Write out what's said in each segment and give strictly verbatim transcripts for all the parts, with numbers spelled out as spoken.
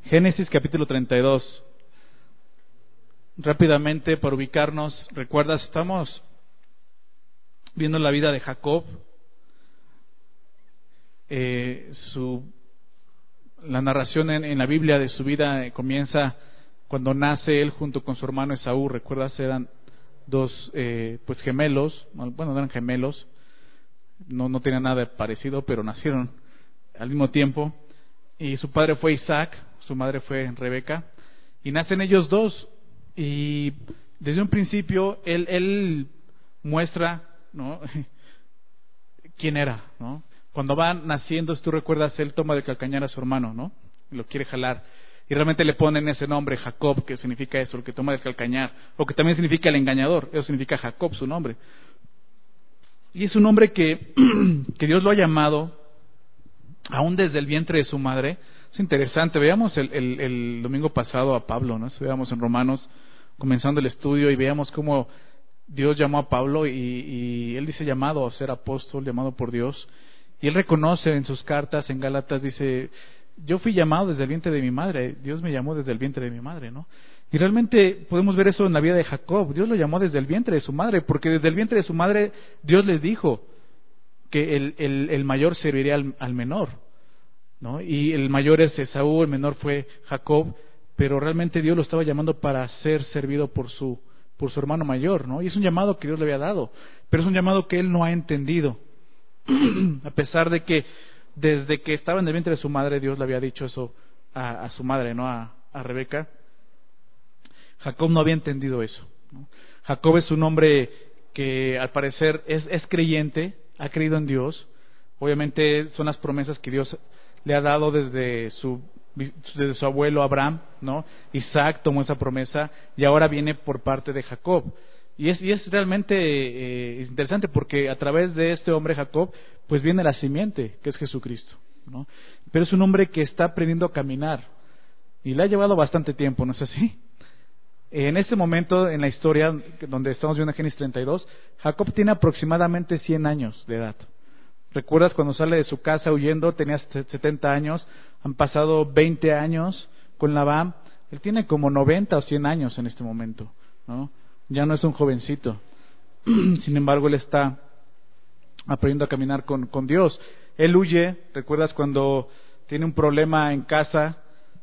Génesis capítulo treinta y dos. Rápidamente, para ubicarnos, ¿recuerdas? Estamos viendo la vida de Jacob. Eh, su, la narración en, en la Biblia de su vida eh, comienza cuando nace él junto con su hermano Esaú. ¿Recuerdas? Eran dos eh, pues gemelos. Bueno, no eran gemelos. No, no tenían nada parecido, pero nacieron al mismo tiempo. Y su padre fue Isaac, su madre fue Rebeca. Y nacen ellos dos. Y desde un principio él, él muestra, ¿no?, quién era, ¿no? Cuando van naciendo, si tú recuerdas, él toma de calcañar a su hermano, ¿no? Y lo quiere jalar. Y realmente le ponen ese nombre, Jacob, que significa eso, el que toma de calcañar. O que también significa el engañador. Eso significa Jacob, su nombre. Y es un hombre que, que Dios lo ha llamado, aún desde el vientre de su madre. Es interesante. Veamos el, el, el domingo pasado a Pablo, ¿no? Veamos en Romanos, comenzando el estudio, y veamos cómo Dios llamó a Pablo, y, y él dice llamado a ser apóstol, llamado por Dios. Y él reconoce en sus cartas, en Gálatas, dice, yo fui llamado desde el vientre de mi madre, Dios me llamó desde el vientre de mi madre, ¿no? Y realmente podemos ver eso en la vida de Jacob. Dios lo llamó desde el vientre de su madre, porque desde el vientre de su madre Dios les dijo que el, el, el mayor serviría al, al menor, ¿no? Y el mayor es Esaú, el menor fue Jacob, pero realmente Dios lo estaba llamando para ser servido por su, por su hermano mayor, ¿no? Y es un llamado que Dios le había dado, pero es un llamado que él no ha entendido. A pesar de que desde que estaba en el vientre de su madre Dios le había dicho eso a, a su madre, ¿no? A, a Rebeca. Jacob no había entendido eso, ¿no? Jacob es un hombre que al parecer es, es creyente, ha creído en Dios. Obviamente son las promesas que Dios le ha dado desde su, desde su abuelo Abraham, ¿no? Isaac tomó esa promesa y ahora viene por parte de Jacob. Y es, y es realmente eh, interesante porque a través de este hombre Jacob, pues viene la simiente, que es Jesucristo, ¿no? Pero es un hombre que está aprendiendo a caminar y le ha llevado bastante tiempo, ¿no es así? En este momento en la historia donde estamos viendo Génesis treinta y dos, Jacob tiene aproximadamente cien años de edad. ¿Recuerdas cuando sale de su casa huyendo? Tenía setenta años, han pasado veinte años con Labán, él tiene como noventa o cien años en este momento, ¿no? Ya no es un jovencito. Sin embargo, él está aprendiendo a caminar con, con Dios. Él huye, ¿recuerdas cuando tiene un problema en casa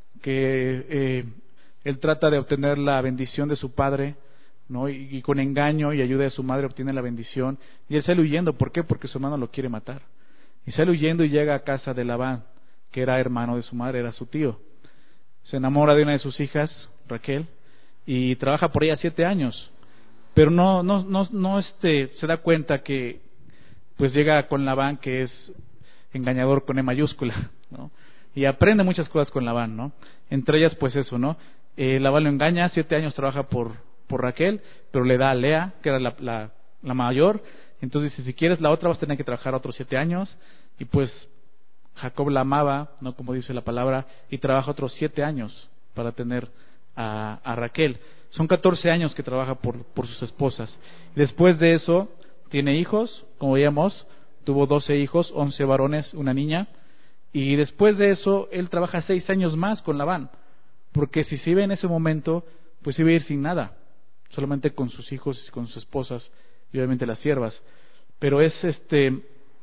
que eh, él trata de obtener la bendición de su padre, ¿no? Y, y con engaño y ayuda de su madre obtiene la bendición, y él sale huyendo? ¿Por qué? Porque su hermano lo quiere matar. Y sale huyendo y llega a casa de Labán, que era hermano de su madre, era su tío. Se enamora de una de sus hijas, Raquel, y trabaja por ella siete años. Pero no, no, no, no este, se da cuenta que pues llega con Labán, que es engañador con E mayúscula, ¿no? Y aprende muchas cosas con Labán, ¿no? Entre ellas, pues eso, ¿no? Eh, Labán lo engaña, siete años trabaja por, por Raquel, pero le da a Lea, que era la, la, la mayor. Entonces dice, si quieres la otra vas a tener que trabajar otros siete años. Y pues Jacob la amaba, ¿no? Como dice la palabra, y trabaja otros siete años para tener a, a Raquel. Son catorce años que trabaja por, por sus esposas. Después de eso, tiene hijos, como veíamos, tuvo doce hijos, once varones, una niña. Y después de eso, él trabaja seis años más con Labán. Porque si se iba en ese momento, pues iba a ir sin nada. Solamente con sus hijos y con sus esposas, y obviamente las siervas. Pero es este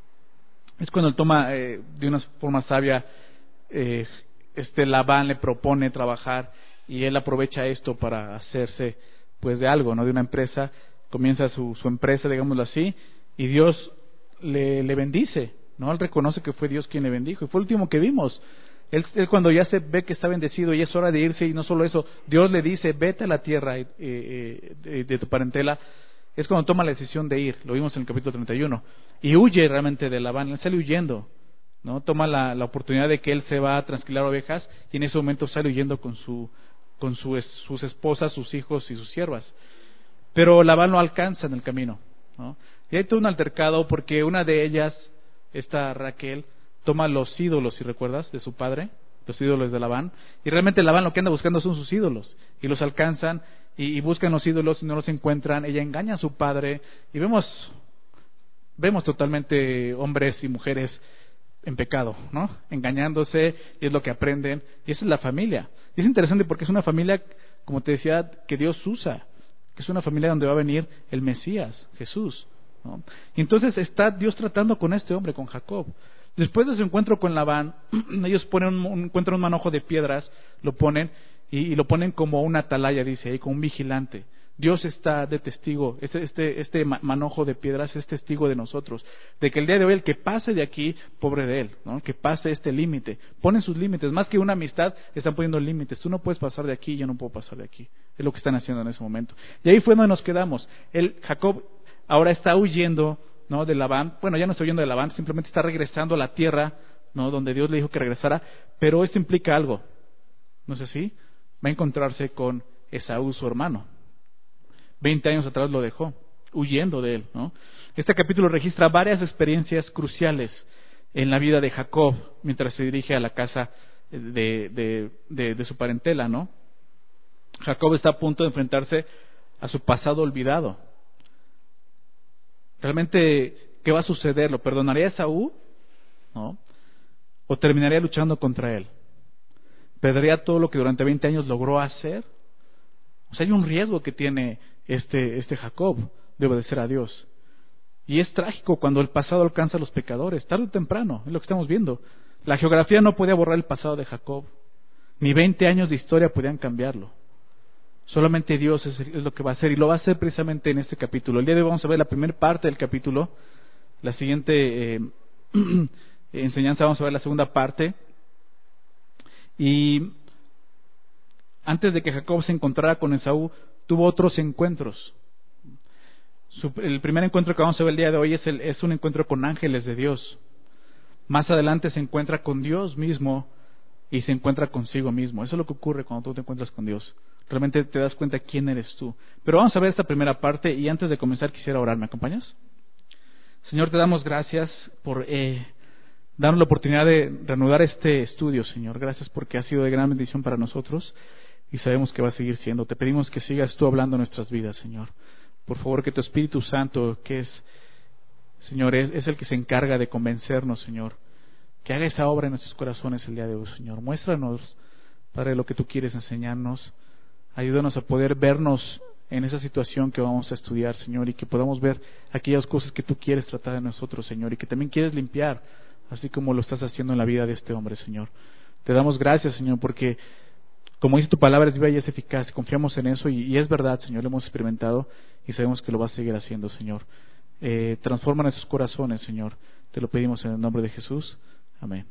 es cuando él toma eh, de una forma sabia, eh, este Labán le propone trabajar, y él aprovecha esto para hacerse pues de algo, ¿no? De una empresa, comienza su, su empresa, digámoslo así, y Dios le, le bendice, ¿no? Él reconoce que fue Dios quien le bendijo, y fue el último que vimos. Él, él cuando ya se ve que está bendecido y es hora de irse, y no solo eso, Dios le dice, vete a la tierra eh, eh, de, de tu parentela, es cuando toma la decisión de ir. Lo vimos en el capítulo treinta y uno, y huye realmente de Labán. Él sale huyendo, ¿no? Toma la, la oportunidad de que él se va a transquilar ovejas, y en ese momento sale huyendo con su con su, sus esposas, sus hijos y sus siervas. Pero Labán lo alcanza en el camino, ¿no? Y hay todo un altercado porque una de ellas, esta Raquel, toma los ídolos, si recuerdas, de su padre, los ídolos de Labán, y realmente Labán lo que anda buscando son sus ídolos, y los alcanzan, y, y buscan los ídolos y no los encuentran. Ella engaña a su padre, y vemos vemos totalmente hombres y mujeres en pecado, ¿no? Engañándose, y es lo que aprenden, y esa es la familia. Y es interesante porque es una familia, como te decía, que Dios usa, que es una familia donde va a venir el Mesías, Jesús, ¿no? Y entonces está Dios tratando con este hombre, con Jacob. Después de su encuentro con Labán, ellos ponen un, encuentran un manojo de piedras, lo ponen, y, y lo ponen como una atalaya, dice ahí, como un vigilante. Dios está de testigo, este, este, este manojo de piedras es testigo de nosotros, de que el día de hoy el que pase de aquí, pobre de él, ¿no? Que pase este límite, ponen sus límites, más que una amistad, están poniendo límites, tú no puedes pasar de aquí, yo no puedo pasar de aquí, es lo que están haciendo en ese momento. Y ahí fue donde nos quedamos, el Jacob ahora está huyendo, ¿no? De Labán, bueno, ya no está huyendo de Labán, simplemente está regresando a la tierra, ¿no? Donde Dios le dijo que regresara, pero esto implica algo, ¿no es así? Va a encontrarse con Esaú, su hermano. Veinte años atrás lo dejó, huyendo de él, ¿no? Este capítulo registra varias experiencias cruciales en la vida de Jacob mientras se dirige a la casa de, de, de, de su parentela, ¿no? Jacob está a punto de enfrentarse a su pasado olvidado. Realmente, ¿qué va a suceder? ¿Lo perdonaría a Esaú? ¿No? ¿O terminaría luchando contra él? ¿Perdería todo lo que durante veinte años logró hacer? O sea, hay un riesgo que tiene este, este Jacob de obedecer a Dios. Y es trágico cuando el pasado alcanza a los pecadores, tarde o temprano, es lo que estamos viendo. La geografía no podía borrar el pasado de Jacob, ni veinte años de historia podían cambiarlo. Solamente Dios es, es lo que va a hacer, y lo va a hacer precisamente en este capítulo. El día de hoy vamos a ver la primera parte del capítulo, la siguiente eh, enseñanza vamos a ver la segunda parte. Y antes de que Jacob se encontrara con Esaú, tuvo otros encuentros. Su, el primer encuentro que vamos a ver el día de hoy es, el, es un encuentro con ángeles de Dios. Más adelante se encuentra con Dios mismo y se encuentra consigo mismo. Eso es lo que ocurre cuando tú te encuentras con Dios. Realmente te das cuenta quién eres tú. Pero vamos a ver esta primera parte, y antes de comenzar quisiera orar. ¿Me acompañas? Señor, te damos gracias por eh, darnos la oportunidad de reanudar este estudio, Señor. Gracias porque ha sido de gran bendición para nosotros y sabemos que va a seguir siendo. Te pedimos que sigas tú hablando en nuestras vidas, Señor. Por favor, que tu Espíritu Santo, que es, Señor, es, es el que se encarga de convencernos, Señor, que haga esa obra en nuestros corazones el día de hoy, Señor. Muéstranos, Padre, lo que tú quieres enseñarnos. Ayúdanos a poder vernos en esa situación que vamos a estudiar, Señor, y que podamos ver aquellas cosas que tú quieres tratar de nosotros, Señor, y que también quieres limpiar, así como lo estás haciendo en la vida de este hombre, Señor. Te damos gracias, Señor, porque como dice tu palabra, es viva y es eficaz. Confiamos en eso y, y es verdad, Señor, lo hemos experimentado y sabemos que lo vas a seguir haciendo, Señor. Eh, transforma nuestros corazones, Señor. Te lo pedimos en el nombre de Jesús. Amén.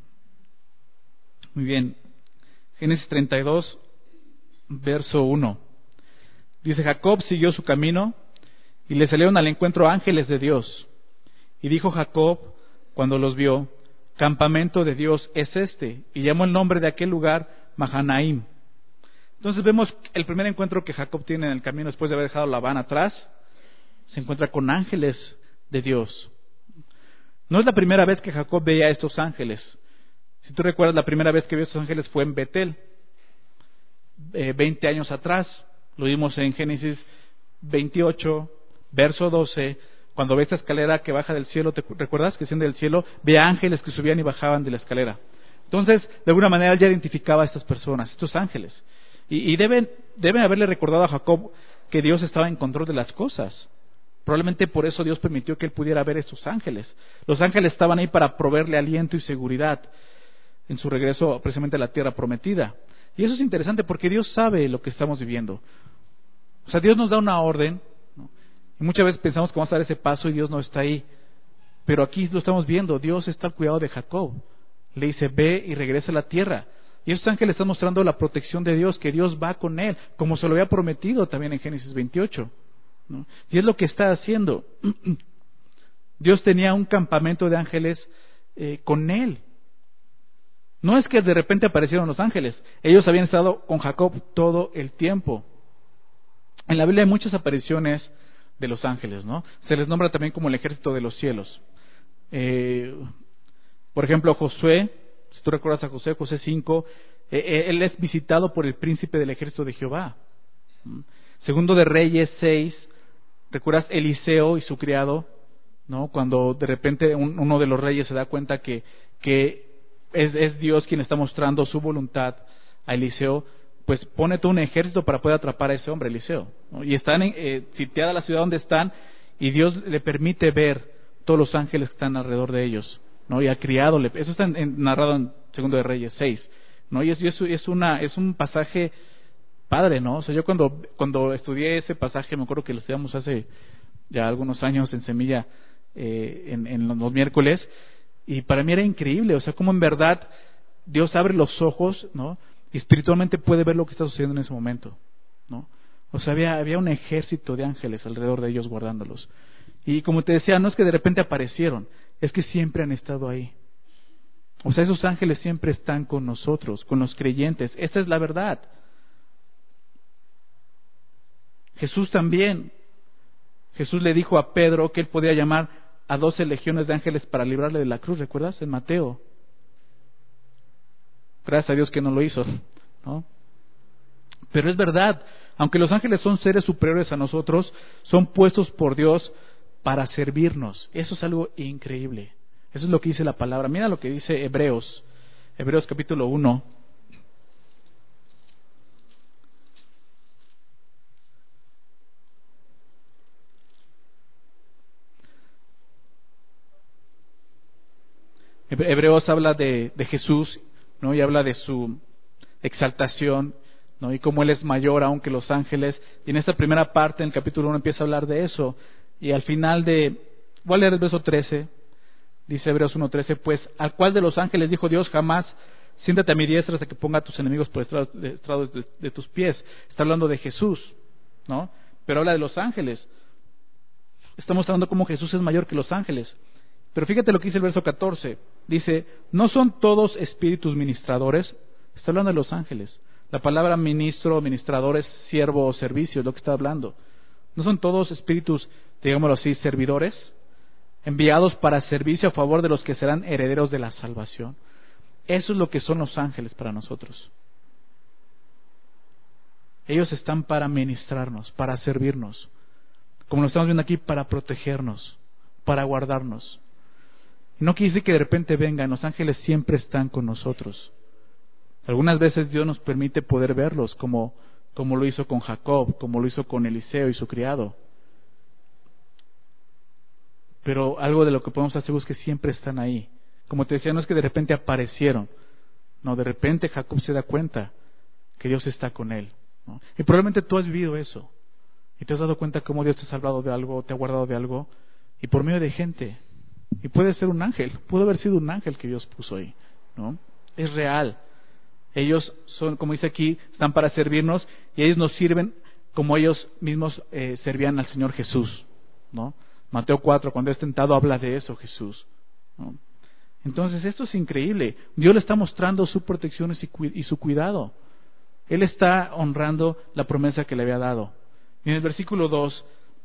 Muy bien. Génesis treinta y dos, verso uno. Dice: Jacob siguió su camino y le salieron al encuentro ángeles de Dios. Y dijo Jacob, cuando los vio: campamento de Dios es este. Y llamó el nombre de aquel lugar Mahanaim. Entonces vemos el primer encuentro que Jacob tiene en el camino después de haber dejado Labán atrás. Se encuentra con ángeles de Dios. No es la primera vez que Jacob veía a estos ángeles. Si tú recuerdas, la primera vez que vio a estos ángeles fue en Betel, eh, veinte años atrás. Lo vimos en Génesis veintiocho, verso doce, cuando ve esta escalera que baja del cielo. ¿Te recuerdas que desciende del cielo? Ve ángeles que subían y bajaban de la escalera. Entonces, de alguna manera, él ya identificaba a estas personas, estos ángeles. Y, y deben, deben haberle recordado a Jacob que Dios estaba en control de las cosas. Probablemente por eso Dios permitió que él pudiera ver estos ángeles. Los ángeles estaban ahí para proveerle aliento y seguridad en su regreso precisamente a la tierra prometida. Y eso es interesante porque Dios sabe lo que estamos viviendo. O sea, Dios nos da una orden, ¿no? Y muchas veces pensamos que vamos a dar ese paso y Dios no está ahí. Pero aquí lo estamos viendo, Dios está al cuidado de Jacob. Le dice: ve y regresa a la tierra. Y estos ángeles están mostrando la protección de Dios, que Dios va con él, como se lo había prometido también en Génesis veintiocho, ¿no? Y es lo que está haciendo. Dios tenía un campamento de ángeles eh, con él. No es que de repente aparecieron los ángeles, ellos habían estado con Jacob todo el tiempo. En la Biblia hay muchas apariciones de los ángeles, ¿no? Se les nombra también como el ejército de los cielos. Eh, por ejemplo, Josué, si tú recuerdas a Josué, Josué cinco, eh, él es visitado por el príncipe del ejército de Jehová. Segundo de Reyes seis, ¿recuerdas Eliseo y su criado? ¿No? Cuando de repente un, uno de los reyes se da cuenta que, que es, es Dios quien está mostrando su voluntad a Eliseo, pues pone todo un ejército para poder atrapar a ese hombre, Eliseo, ¿no? Y están en, eh, sitiada la ciudad donde están, y Dios le permite ver todos los ángeles que están alrededor de ellos, ¿no? Y al criado, le, eso está en, en, narrado en Segundo de Reyes seis, ¿no? Y es, y es, es, una, es un pasaje padre, ¿no? O sea, yo cuando, cuando estudié ese pasaje, me acuerdo que lo estudiamos hace ya algunos años en Semilla, eh, en, en los miércoles, y para mí era increíble, o sea, cómo en verdad Dios abre los ojos, ¿no? Y espiritualmente puede ver lo que está sucediendo en ese momento, ¿no? O sea, había, había un ejército de ángeles alrededor de ellos guardándolos. Y como te decía, no es que de repente aparecieron, es que siempre han estado ahí. O sea, esos ángeles siempre están con nosotros, con los creyentes. Esa es la verdad. Jesús también. Jesús le dijo a Pedro que él podía llamar a doce legiones de ángeles para librarle de la cruz, ¿recuerdas? En Mateo. Gracias a Dios que no lo hizo, ¿no? Pero es verdad, aunque los ángeles son seres superiores a nosotros, son puestos por Dios para servirnos. Eso es algo increíble. Eso es lo que dice la palabra. Mira lo que dice Hebreos, Hebreos capítulo uno. Hebreos habla de, de Jesús, ¿no? Y habla de su exaltación, ¿no? Y cómo Él es mayor aún que los ángeles. Y en esta primera parte, en el capítulo uno, empieza a hablar de eso. Y al final de... Voy a leer el verso trece. Dice Hebreos uno trece, pues, ¿al cual de los ángeles dijo Dios jamás, siéntate a mi diestra hasta que ponga a tus enemigos por estrados de, estrados de, de tus pies? Está hablando de Jesús, ¿no? Pero habla de los ángeles. Estamos hablando como Jesús es mayor que los ángeles. Pero fíjate lo que dice el verso catorce. Dice, ¿no son todos espíritus ministradores? Está hablando de los ángeles. La palabra ministro, ministrador es siervo o servicio, es lo que está hablando. ¿No son todos espíritus, digámoslo así, servidores? Enviados para servicio a favor de los que serán herederos de la salvación. Eso es lo que son los ángeles para nosotros. Ellos están para ministrarnos, para servirnos. Como lo estamos viendo aquí, para protegernos, para guardarnos. No quiere decir que de repente vengan, los ángeles siempre están con nosotros. Algunas veces Dios nos permite poder verlos, como, como lo hizo con Jacob, como lo hizo con Eliseo y su criado. Pero algo de lo que podemos hacer es que siempre están ahí. Como te decía, no es que de repente aparecieron. No, de repente Jacob se da cuenta que Dios está con él, ¿no? Y probablemente tú has vivido eso. Y te has dado cuenta cómo Dios te ha salvado de algo, te ha guardado de algo, y por medio de gente. Y puede ser un ángel, pudo haber sido un ángel que Dios puso ahí, ¿no? Es real. Ellos son, como dice aquí, están para servirnos, y ellos nos sirven como ellos mismos eh, servían al Señor Jesús, ¿no? Mateo cuatro, cuando es tentado, habla de eso Jesús, ¿no? Entonces esto es increíble. Dios le está mostrando su protección y su cuidado. Él está honrando la promesa que le había dado. Y en el versículo dos,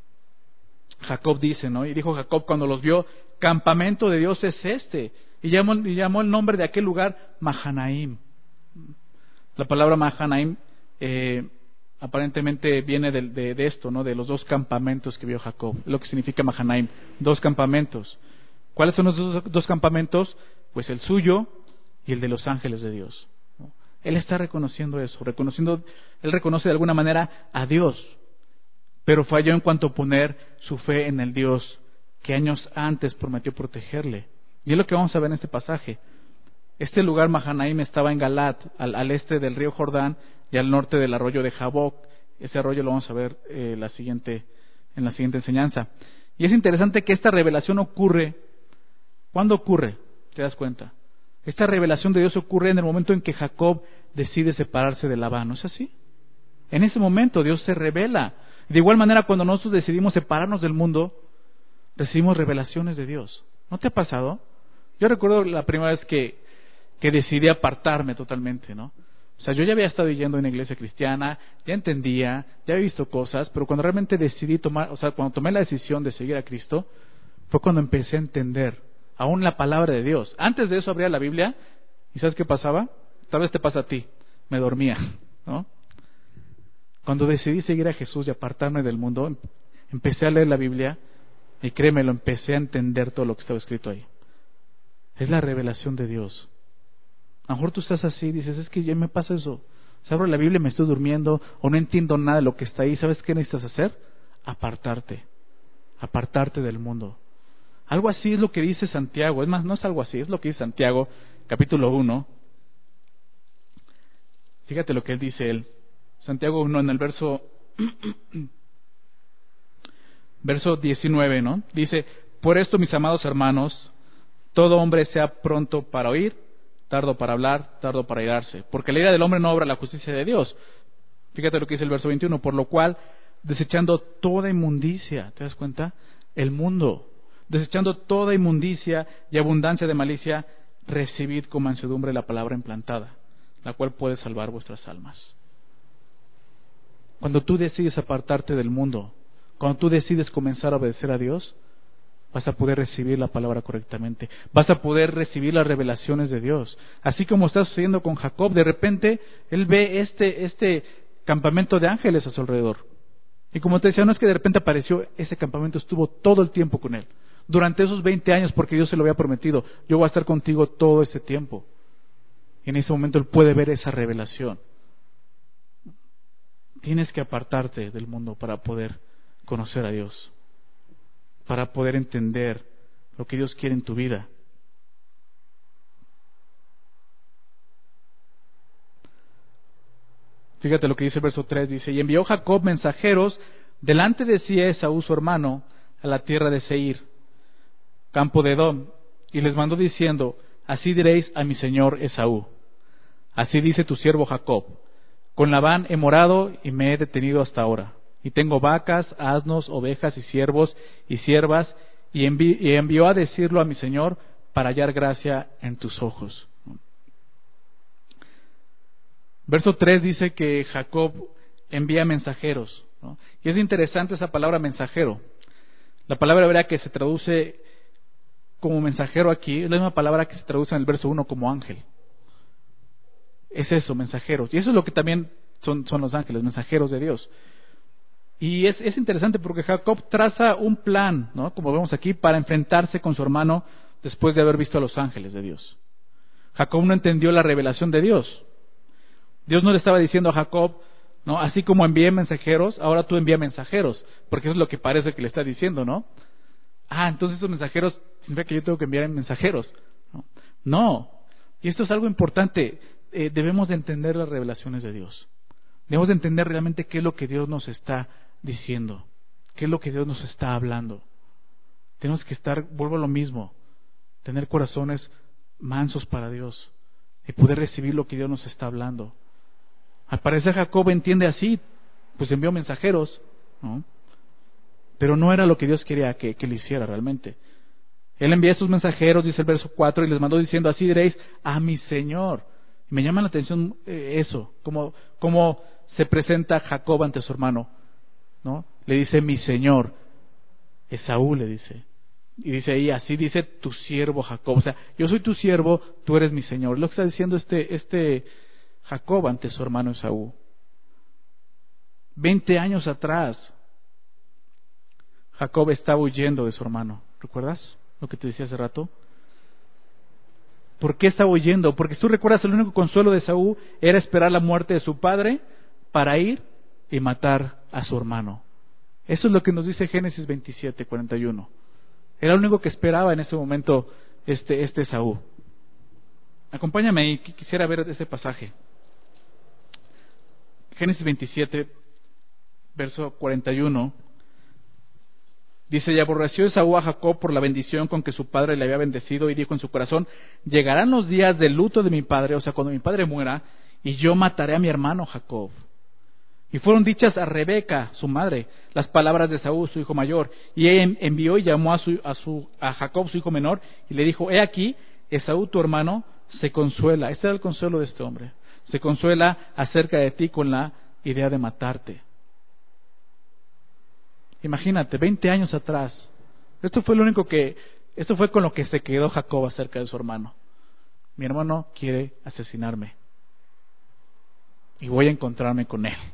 Jacob dice, ¿no? Y dijo Jacob cuando los vio, campamento de Dios es este. Y llamó, y llamó el nombre de aquel lugar Mahanaim. La palabra Mahanaim eh, aparentemente viene de, de, de esto, ¿no? De los dos campamentos que vio Jacob. Es lo que significa Mahanaim, dos campamentos. ¿Cuáles son los dos, dos campamentos? Pues el suyo y el de los ángeles de Dios, ¿no? Él está reconociendo eso, reconociendo, él reconoce de alguna manera a Dios, pero falló en cuanto a poner su fe en el Dios que años antes prometió protegerle. Y es lo que vamos a ver en este pasaje. Este lugar Mahanaim estaba en Galat, al, al este del río Jordán y al norte del arroyo de Jaboc. Ese arroyo lo vamos a ver eh, la siguiente, en la siguiente enseñanza. Y es interesante que esta revelación ocurre. ¿Cuándo ocurre? ¿Te das cuenta? Esta revelación de Dios ocurre en el momento en que Jacob decide separarse de Labán, ¿no es así? En ese momento Dios se revela. De igual manera, cuando nosotros decidimos separarnos del mundo, recibimos revelaciones de Dios. ¿No te ha pasado? Yo recuerdo la primera vez que, que decidí apartarme totalmente, ¿no? O sea, yo ya había estado yendo a una iglesia cristiana, ya entendía, ya había visto cosas, pero cuando realmente decidí tomar, o sea, cuando tomé la decisión de seguir a Cristo, fue cuando empecé a entender aún la palabra de Dios. Antes de eso abría la Biblia, ¿y sabes qué pasaba? Tal vez te pasa a ti, me dormía, ¿no? Cuando decidí seguir a Jesús y apartarme del mundo, empecé a leer la Biblia y créeme, lo empecé a entender todo lo que estaba escrito ahí. Es la revelación de Dios. A lo mejor tú estás así y dices, es que ya me pasa eso. Se abro la Biblia y me estoy durmiendo o no entiendo nada de lo que está ahí. ¿Sabes qué necesitas hacer? Apartarte. Apartarte del mundo. Algo así es lo que dice Santiago. Es más, no es algo así, es lo que dice Santiago, capítulo uno. Fíjate lo que él dice él. Santiago uno en el verso verso diecinueve, ¿no? Dice, por esto, mis amados hermanos, todo hombre sea pronto para oír, tardo para hablar, tardo para irarse, porque la ira del hombre no obra la justicia de Dios. Fíjate lo que dice el verso veintiuno, por lo cual, desechando toda inmundicia, ¿te das cuenta? El mundo, desechando toda inmundicia y abundancia de malicia, recibid con mansedumbre la palabra implantada, la cual puede salvar vuestras almas. Cuando tú decides apartarte del mundo, cuando tú decides comenzar a obedecer a Dios, vas a poder recibir la palabra correctamente, vas a poder recibir las revelaciones de Dios. Así como está sucediendo con Jacob, de repente él ve este, este campamento de ángeles a su alrededor. Y como te decía, no es que de repente apareció, ese campamento estuvo todo el tiempo con él. Durante esos veinte años, porque Dios se lo había prometido, yo voy a estar contigo todo ese tiempo. Y en ese momento él puede ver esa revelación. Tienes que apartarte del mundo para poder conocer a Dios, para poder entender lo que Dios quiere en tu vida. Fíjate lo que dice el verso tres, dice, y envió Jacob mensajeros delante de sí a Esaú su hermano a la tierra de Seir, campo de Edom, y les mandó diciendo, así diréis a mi señor Esaú, así dice tu siervo Jacob, con Labán he morado y me he detenido hasta ahora, y tengo vacas, asnos, ovejas y siervos y siervas, y, envi- y envió a decirlo a mi señor para hallar gracia en tus ojos. Verso tres dice que Jacob envía mensajeros, ¿no? Y es interesante esa palabra mensajero. La palabra hebrea que se traduce como mensajero aquí es la misma palabra que se traduce en el verso uno como ángel. Es eso, mensajeros. Y eso es lo que también son, son los ángeles, mensajeros de Dios. Y es, es interesante porque Jacob traza un plan, ¿no? Como vemos aquí, para enfrentarse con su hermano después de haber visto a los ángeles de Dios. Jacob no entendió la revelación de Dios. Dios no le estaba diciendo a Jacob, ¿no? Así como envié mensajeros, ahora tú envía mensajeros, porque eso es lo que parece que le está diciendo, ¿no? Ah, entonces esos mensajeros, significa que yo tengo que enviar mensajeros. No, no. Y esto es algo importante. Eh, debemos de entender las revelaciones de Dios. Debemos de entender realmente qué es lo que Dios nos está diciendo, qué es lo que Dios nos está hablando. Tenemos que estar, vuelvo a lo mismo, tener corazones mansos para Dios y poder recibir lo que Dios nos está hablando. Al parecer Jacob entiende así, pues envió mensajeros, ¿no? Pero no era lo que Dios quería que, que le hiciera realmente. Él envía a estos mensajeros, dice el verso cuatro, y les mandó diciendo, así diréis a mi Señor. Y me llama la atención eh, eso, como, como se presenta Jacob ante su hermano, ¿no? Le dice mi Señor, Esaú le dice. Y dice ahí, así dice tu siervo Jacob. O sea, yo soy tu siervo, tú eres mi Señor. Es lo que está diciendo este, este Jacob ante su hermano Esaú. Veinte años atrás, Jacob estaba huyendo de su hermano. ¿Recuerdas lo que te decía hace rato? ¿Por qué estaba huyendo? Porque tú recuerdas, el único consuelo de Esaú era esperar la muerte de su padre para ir y matar a su hermano. Eso es lo que nos dice Génesis veintisiete, cuarenta y uno. Era lo único que esperaba en ese momento este, este Esaú. Acompáñame ahí, quisiera ver ese pasaje. Génesis veintisiete, verso cuarenta y uno. Dice, y aborreció Esaú a Jacob por la bendición con que su padre le había bendecido, y dijo en su corazón, llegarán los días del luto de mi padre, o sea, cuando mi padre muera, y yo mataré a mi hermano Jacob. Y fueron dichas a Rebeca, su madre, las palabras de Esaú, su hijo mayor, y ella envió y llamó a, su, a, su, a Jacob, su hijo menor, y le dijo, he aquí, Esaú tu hermano se consuela. Este era el consuelo de este hombre. Se consuela acerca de ti con la idea de matarte. Imagínate, veinte años atrás. Esto fue lo único que, esto fue con lo que se quedó Jacob acerca de su hermano. Mi hermano quiere asesinarme. Y voy a encontrarme con él.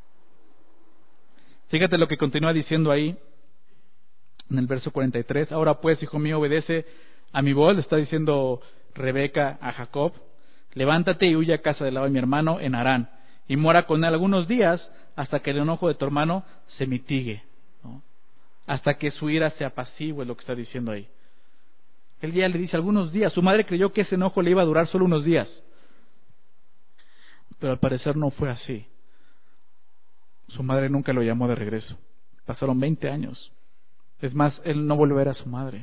Fíjate lo que continúa diciendo ahí, en el verso cuarenta y tres. Ahora pues, hijo mío, obedece A mi voz le está diciendo Rebeca a Jacob: levántate y huye a casa de Labán mi hermano en Harán, y mora con él algunos días hasta que el enojo de tu hermano se mitigue, ¿no? Hasta que su ira se apacigüe, es lo que está diciendo ahí. Él ya le dice algunos días. Su madre creyó que ese enojo le iba a durar solo unos días, pero al parecer no fue así. Su madre nunca lo llamó de regreso. Pasaron veinte años. Es más, él no volvió a ver a su madre.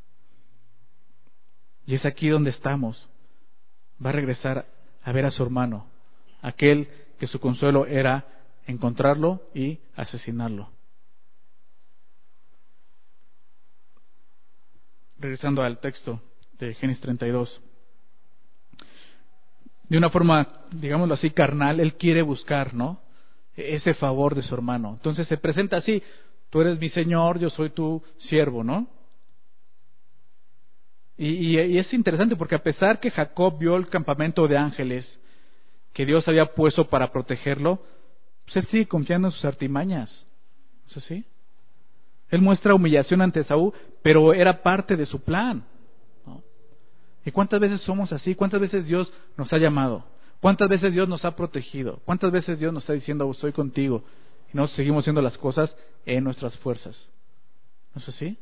Y es aquí donde estamos. Va a regresar a ver a su hermano, aquel que su consuelo era encontrarlo y asesinarlo. Regresando al texto de Génesis treinta y dos. De una forma, digámoslo así, carnal, él quiere buscar, ¿no?, ese favor de su hermano. Entonces se presenta así: tú eres mi señor, yo soy tu siervo, ¿no? Y, y, y es interesante porque a pesar que Jacob vio el campamento de ángeles que Dios había puesto para protegerlo, pues él sigue confiando en sus artimañas. ¿Es así? Él muestra humillación ante Esaú, pero era parte de su plan, ¿no? ¿Y cuántas veces somos así? ¿Cuántas veces Dios nos ha llamado? ¿Cuántas veces Dios nos ha protegido? ¿Cuántas veces Dios nos está diciendo: estoy contigo? Y nosotros seguimos haciendo las cosas en nuestras fuerzas. ¿No es así?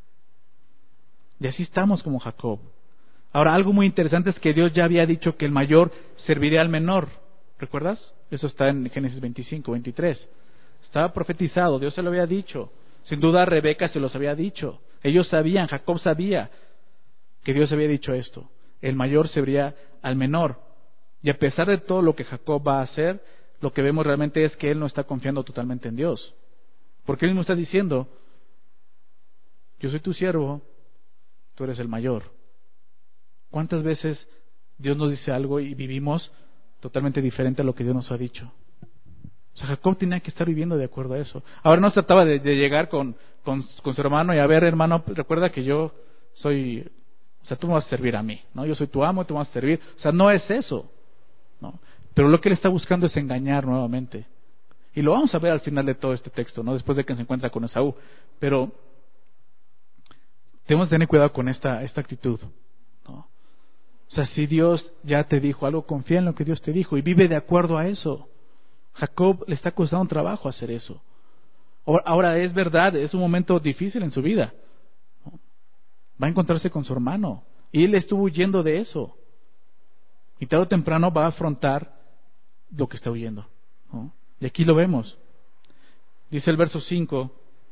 Y así estamos como Jacob. Ahora, algo muy interesante es que Dios ya había dicho que el mayor serviría al menor. ¿Recuerdas? Eso está en Génesis veinticinco, veintitrés. Estaba profetizado, Dios se lo había dicho. Sin duda Rebeca se los había dicho. Ellos sabían, Jacob sabía que Dios había dicho esto: el mayor serviría al menor. Y a pesar de todo lo que Jacob va a hacer, lo que vemos realmente es que él no está confiando totalmente en Dios. Porque él mismo está diciendo: yo soy tu siervo, tú eres el mayor. ¿Cuántas veces Dios nos dice algo y vivimos totalmente diferente a lo que Dios nos ha dicho? O sea, Jacob tenía que estar viviendo de acuerdo a eso. Ahora no se trataba de, de llegar con, con, con su hermano y: a ver, hermano, recuerda que yo soy, o sea, tú me vas a servir a mí, ¿no? Yo soy tu amo, tú me vas a servir. O sea, no es eso, ¿no? Pero lo que él está buscando es engañar nuevamente. Y lo vamos a ver al final de todo este texto, ¿no?, después de que se encuentra con Esaú. Pero tenemos que tener cuidado con esta, esta actitud, ¿no? O sea, si Dios ya te dijo algo, confía en lo que Dios te dijo y vive de acuerdo a eso. Jacob le está costando un trabajo hacer eso. Ahora, es verdad, es un momento difícil en su vida, ¿no? Va a encontrarse con su hermano y él estuvo huyendo de eso. Y tarde o temprano va a afrontar lo que está huyendo, ¿no? Y aquí lo vemos. Dice el verso cinco,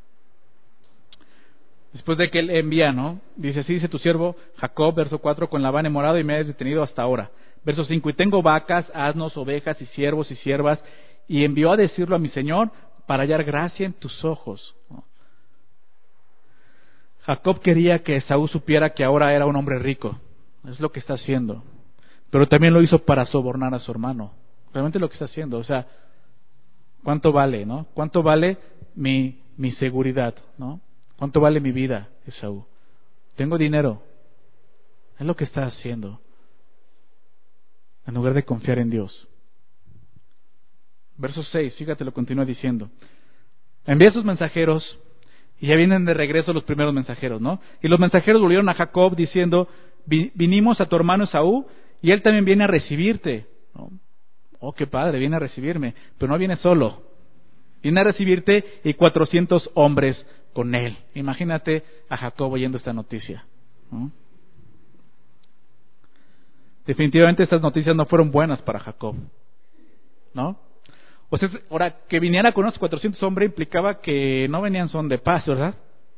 después de que él envía, ¿no? Dice: así dice tu siervo Jacob, verso cuatro, con Labán he morado y me has detenido hasta ahora. Verso cinco, y tengo vacas, asnos, ovejas y siervos y siervas, y envió a decirlo a mi señor para hallar gracia en tus ojos, ¿no? Jacob quería que Esaú supiera que ahora era un hombre rico. Es lo que está haciendo. Pero también lo hizo para sobornar a su hermano. Realmente lo que está haciendo. O sea, ¿cuánto vale, no? ¿Cuánto vale mi, mi seguridad, no? ¿Cuánto vale mi vida, Esaú? Tengo dinero. Es lo que está haciendo, en lugar de confiar en Dios. Verso seis, fíjate, lo continúa diciendo: envía a sus mensajeros, y ya vienen de regreso los primeros mensajeros, ¿no? Y los mensajeros volvieron a Jacob diciendo: vinimos a tu hermano Esaú, y él también viene a recibirte, ¿no? Oh, qué padre, viene a recibirme, pero no viene solo. Viene a recibirte y cuatrocientos hombres con él. Imagínate a Jacob oyendo esta noticia, ¿no? Definitivamente estas noticias no fueron buenas para Jacob, ¿no? O sea, ahora, que viniera con unos cuatrocientos hombres implicaba que no venían son de paz, ¿verdad?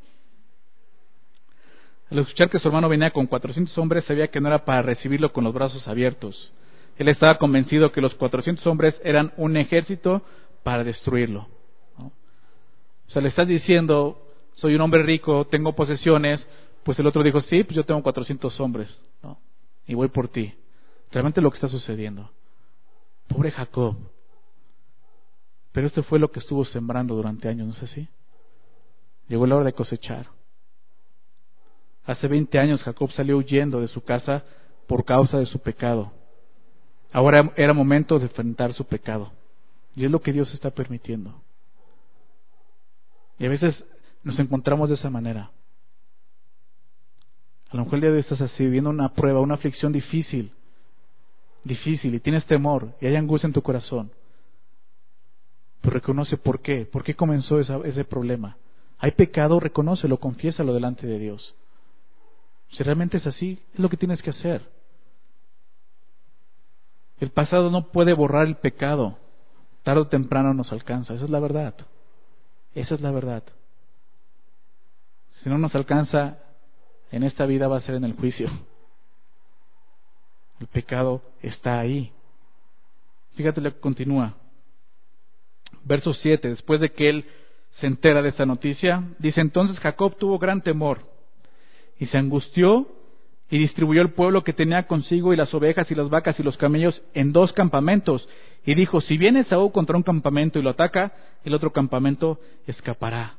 Al escuchar que su hermano venía con cuatrocientos hombres, sabía que no era para recibirlo con los brazos abiertos. Él estaba convencido que los cuatrocientos hombres eran un ejército para destruirlo, ¿no? O sea, le estás diciendo: soy un hombre rico, tengo posesiones. Pues el otro dijo: sí, pues yo tengo cuatrocientos hombres, ¿no? Y voy por ti. Realmente lo que está sucediendo. Pobre Jacob. Pero esto fue lo que estuvo sembrando durante años, ¿no es así? Llegó la hora de cosechar. Hace veinte años Jacob salió huyendo de su casa por causa de su pecado. Ahora era momento de enfrentar su pecado. Y es lo que Dios está permitiendo. Y a veces nos encontramos de esa manera. A lo mejor el día de hoy estás así, viviendo una prueba, una aflicción difícil, difícil, y tienes temor, y hay angustia en tu corazón. Pero reconoce por qué, por qué comenzó esa, ese problema. Hay pecado, reconócelo, confiésalo delante de Dios. Si realmente es así, es lo que tienes que hacer. El pasado no puede borrar el pecado. Tarde o temprano nos alcanza. Esa es la verdad. Esa es la verdad. Si no nos alcanza en esta vida, va a ser en el juicio. El pecado está ahí. Fíjate lo que continúa. Verso siete. Después de que él se entera de esta noticia, dice: entonces Jacob tuvo gran temor y se angustió y distribuyó el pueblo que tenía consigo y las ovejas y las vacas y los camellos en dos campamentos. Y dijo: si viene Esaú contra un campamento y lo ataca, el otro campamento escapará.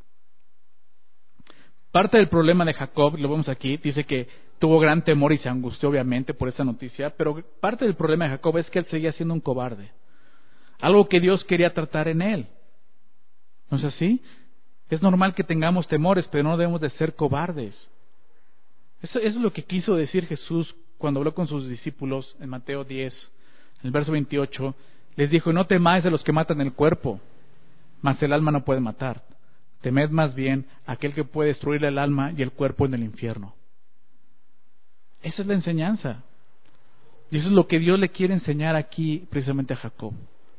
Parte del problema de Jacob, lo vemos aquí, dice que tuvo gran temor y se angustió obviamente por esta noticia, pero parte del problema de Jacob es que él seguía siendo un cobarde. Algo que Dios quería tratar en él. ¿No es así? Es normal que tengamos temores, pero no debemos de ser cobardes. Eso, eso es lo que quiso decir Jesús cuando habló con sus discípulos en Mateo diez, en el verso veintiocho. Les dijo: no temáis a los que matan el cuerpo, mas el alma no puede matar. Temed más bien a aquel que puede destruir el alma y el cuerpo en el infierno. Esa es la enseñanza. Y eso es lo que Dios le quiere enseñar aquí precisamente a Jacob.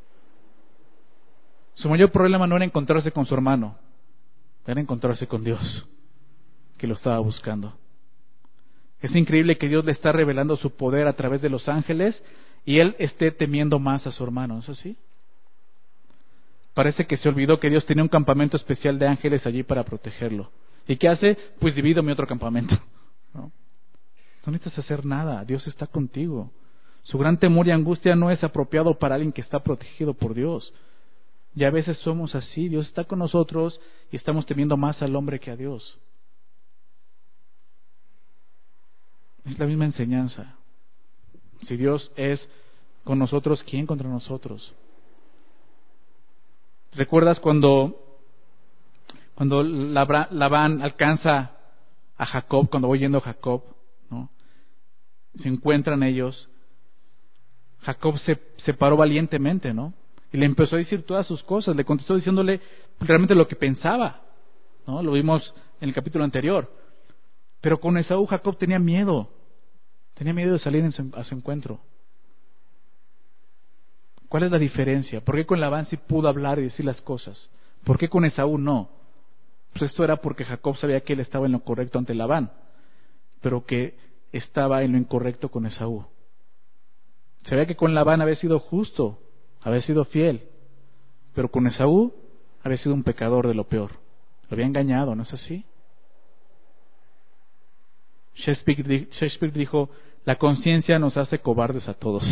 Su mayor problema no era encontrarse con su hermano, era encontrarse con Dios, que lo estaba buscando. Es increíble que Dios le está revelando su poder a través de los ángeles y él esté temiendo más a su hermano, ¿no es así? Parece que se olvidó que Dios tenía un campamento especial de ángeles allí para protegerlo. ¿Y qué hace? Pues divido mi otro campamento. ¿No? No necesitas hacer nada, Dios está contigo. Su gran temor y angustia no es apropiado para alguien que está protegido por Dios. Y a veces somos así, Dios está con nosotros y estamos temiendo más al hombre que a Dios. Es la misma enseñanza. Si Dios es con nosotros, ¿quién contra nosotros? ¿Recuerdas cuando, cuando Labán alcanza a Jacob, cuando voy yendo a Jacob, ¿no? Se encuentran ellos. Jacob se, se paró valientemente, ¿no? Y le empezó a decir todas sus cosas, le contestó diciéndole realmente lo que pensaba, ¿no? Lo vimos en el capítulo anterior. Pero con Esaú Jacob tenía miedo, tenía miedo de salir en su, a su encuentro. ¿Cuál es la diferencia? ¿Por qué con Labán sí pudo hablar y decir las cosas? ¿Por qué con Esaú no? Pues esto era porque Jacob sabía que él estaba en lo correcto ante Labán, pero que estaba en lo incorrecto con Esaú. Sabía que con Labán había sido justo, había sido fiel, pero con Esaú había sido un pecador de lo peor. Lo había engañado, ¿no es así? Shakespeare, Shakespeare dijo: la conciencia nos hace cobardes a todos.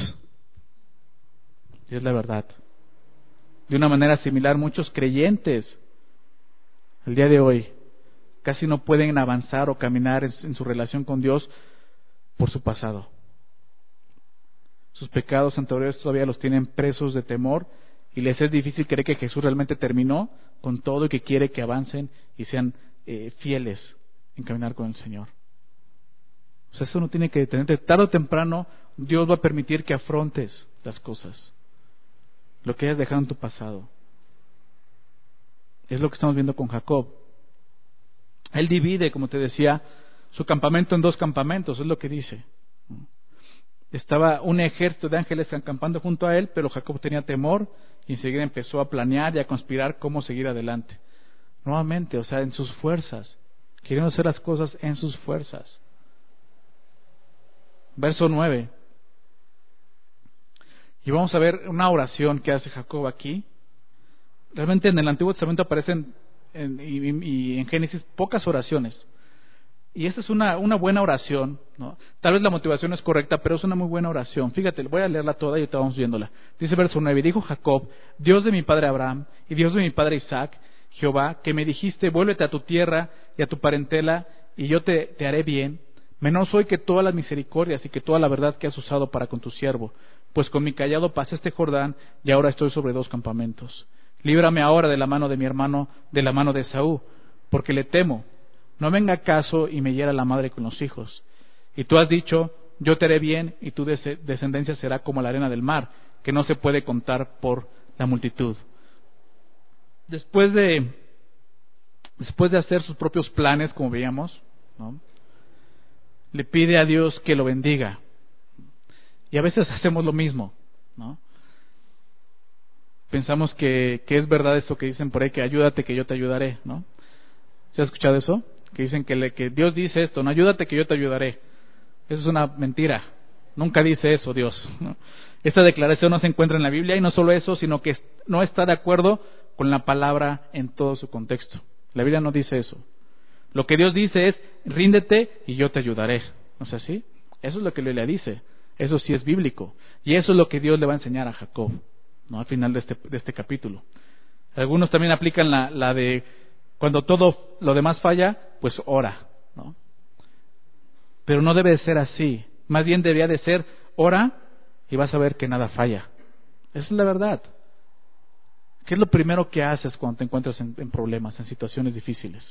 Y es la verdad. De una manera similar, muchos creyentes el día de hoy casi no pueden avanzar o caminar en, en su relación con Dios por su pasado. Sus pecados anteriores todavía los tienen presos de temor y les es difícil creer que Jesús realmente terminó con todo y que quiere que avancen y sean eh, fieles en caminar con el Señor. O sea, eso no tiene que detenerte. Tarde o temprano Dios va a permitir que afrontes las cosas, lo que hayas dejado en tu pasado. Es lo que estamos viendo con Jacob. Él divide, como te decía, su campamento en dos campamentos, es lo que dice. Estaba un ejército de ángeles acampando junto a él, pero Jacob tenía temor y enseguida empezó a planear y a conspirar cómo seguir adelante. Nuevamente, o sea, en sus fuerzas, queriendo hacer las cosas en sus fuerzas. Verso nueve. Y vamos a ver una oración que hace Jacob aquí. Realmente en el Antiguo Testamento aparecen en, y, y en Génesis pocas oraciones. Y esta es una, una buena oración, ¿no? Tal vez la motivación es correcta, pero es una muy buena oración. Fíjate, voy a leerla toda y ahorita vamos viéndola. Dice verso nueve: dijo Jacob: Dios de mi padre Abraham y Dios de mi padre Isaac, Jehová, que me dijiste: vuélvete a tu tierra y a tu parentela y yo te, te haré bien. Menor soy que todas las misericordias y que toda la verdad que has usado para con tu siervo, pues con mi callado pasé este Jordán y ahora estoy sobre dos campamentos. Líbrame ahora de la mano de mi hermano, de la mano de Esaú, porque le temo, no venga caso y me hiera la madre con los hijos. Y tú has dicho, yo te haré bien y tu descendencia será como la arena del mar, que no se puede contar por la multitud. Después de, después de hacer sus propios planes, como veíamos, ¿no?, le pide a Dios que lo bendiga. Y a veces hacemos lo mismo, ¿no? Pensamos que, que es verdad eso que dicen por ahí, que ayúdate que yo te ayudaré, ¿no? ¿Se ha escuchado eso? Que dicen que, le, que Dios dice esto, no, ayúdate que yo te ayudaré. Eso es una mentira. Nunca dice eso Dios, ¿no? Esta declaración no se encuentra en la Biblia, y no solo eso, sino que no está de acuerdo con la palabra en todo su contexto. La Biblia no dice eso. Lo que Dios dice es, ríndete y yo te ayudaré. ¿No es así? Eso es lo que la Biblia dice. Eso sí es bíblico. Y eso es lo que Dios le va a enseñar a Jacob, ¿no?, al final de este, de este capítulo. Algunos también aplican la, la de cuando todo lo demás falla, pues ora, ¿no? Pero no debe de ser así. Más bien debería de ser, ora y vas a ver que nada falla. Esa es la verdad. ¿Qué es lo primero que haces cuando te encuentras en, en problemas, en situaciones difíciles?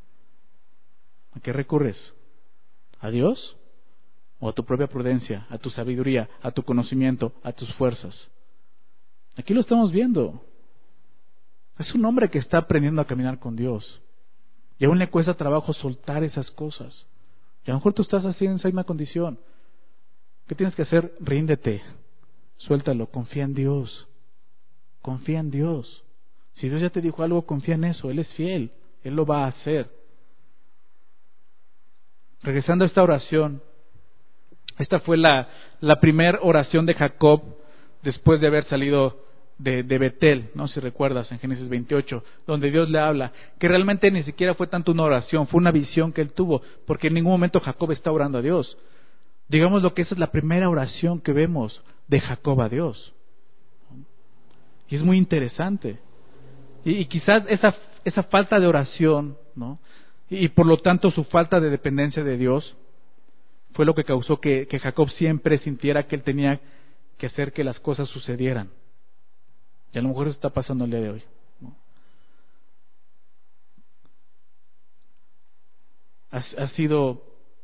¿A qué recurres? ¿A Dios? ¿O a tu propia prudencia, a tu sabiduría, a tu conocimiento, a tus fuerzas? Aquí lo estamos viendo. Es un hombre que está aprendiendo a caminar con Dios. Y aún le cuesta trabajo soltar esas cosas. Y a lo mejor tú estás así en esa misma condición. ¿Qué tienes que hacer? Ríndete. Suéltalo. Confía en Dios. Confía en Dios. Si Dios ya te dijo algo, confía en eso. Él es fiel. Él lo va a hacer. Regresando a esta oración. Esta fue la, la primera oración de Jacob después de haber salido de, de Betel, ¿no? Si recuerdas, en Génesis veintiocho, donde Dios le habla, que realmente ni siquiera fue tanto una oración, fue una visión que él tuvo, porque en ningún momento Jacob está orando a Dios. Digamos lo que esa es la primera oración que vemos de Jacob a Dios. Y es muy interesante. Y, y quizás esa, esa falta de oración, ¿no?, y, y por lo tanto su falta de dependencia de Dios, fue lo que causó que, que Jacob siempre sintiera que él tenía que hacer que las cosas sucedieran. Y a lo mejor eso está pasando el día de hoy, ¿no? Ha, ha sido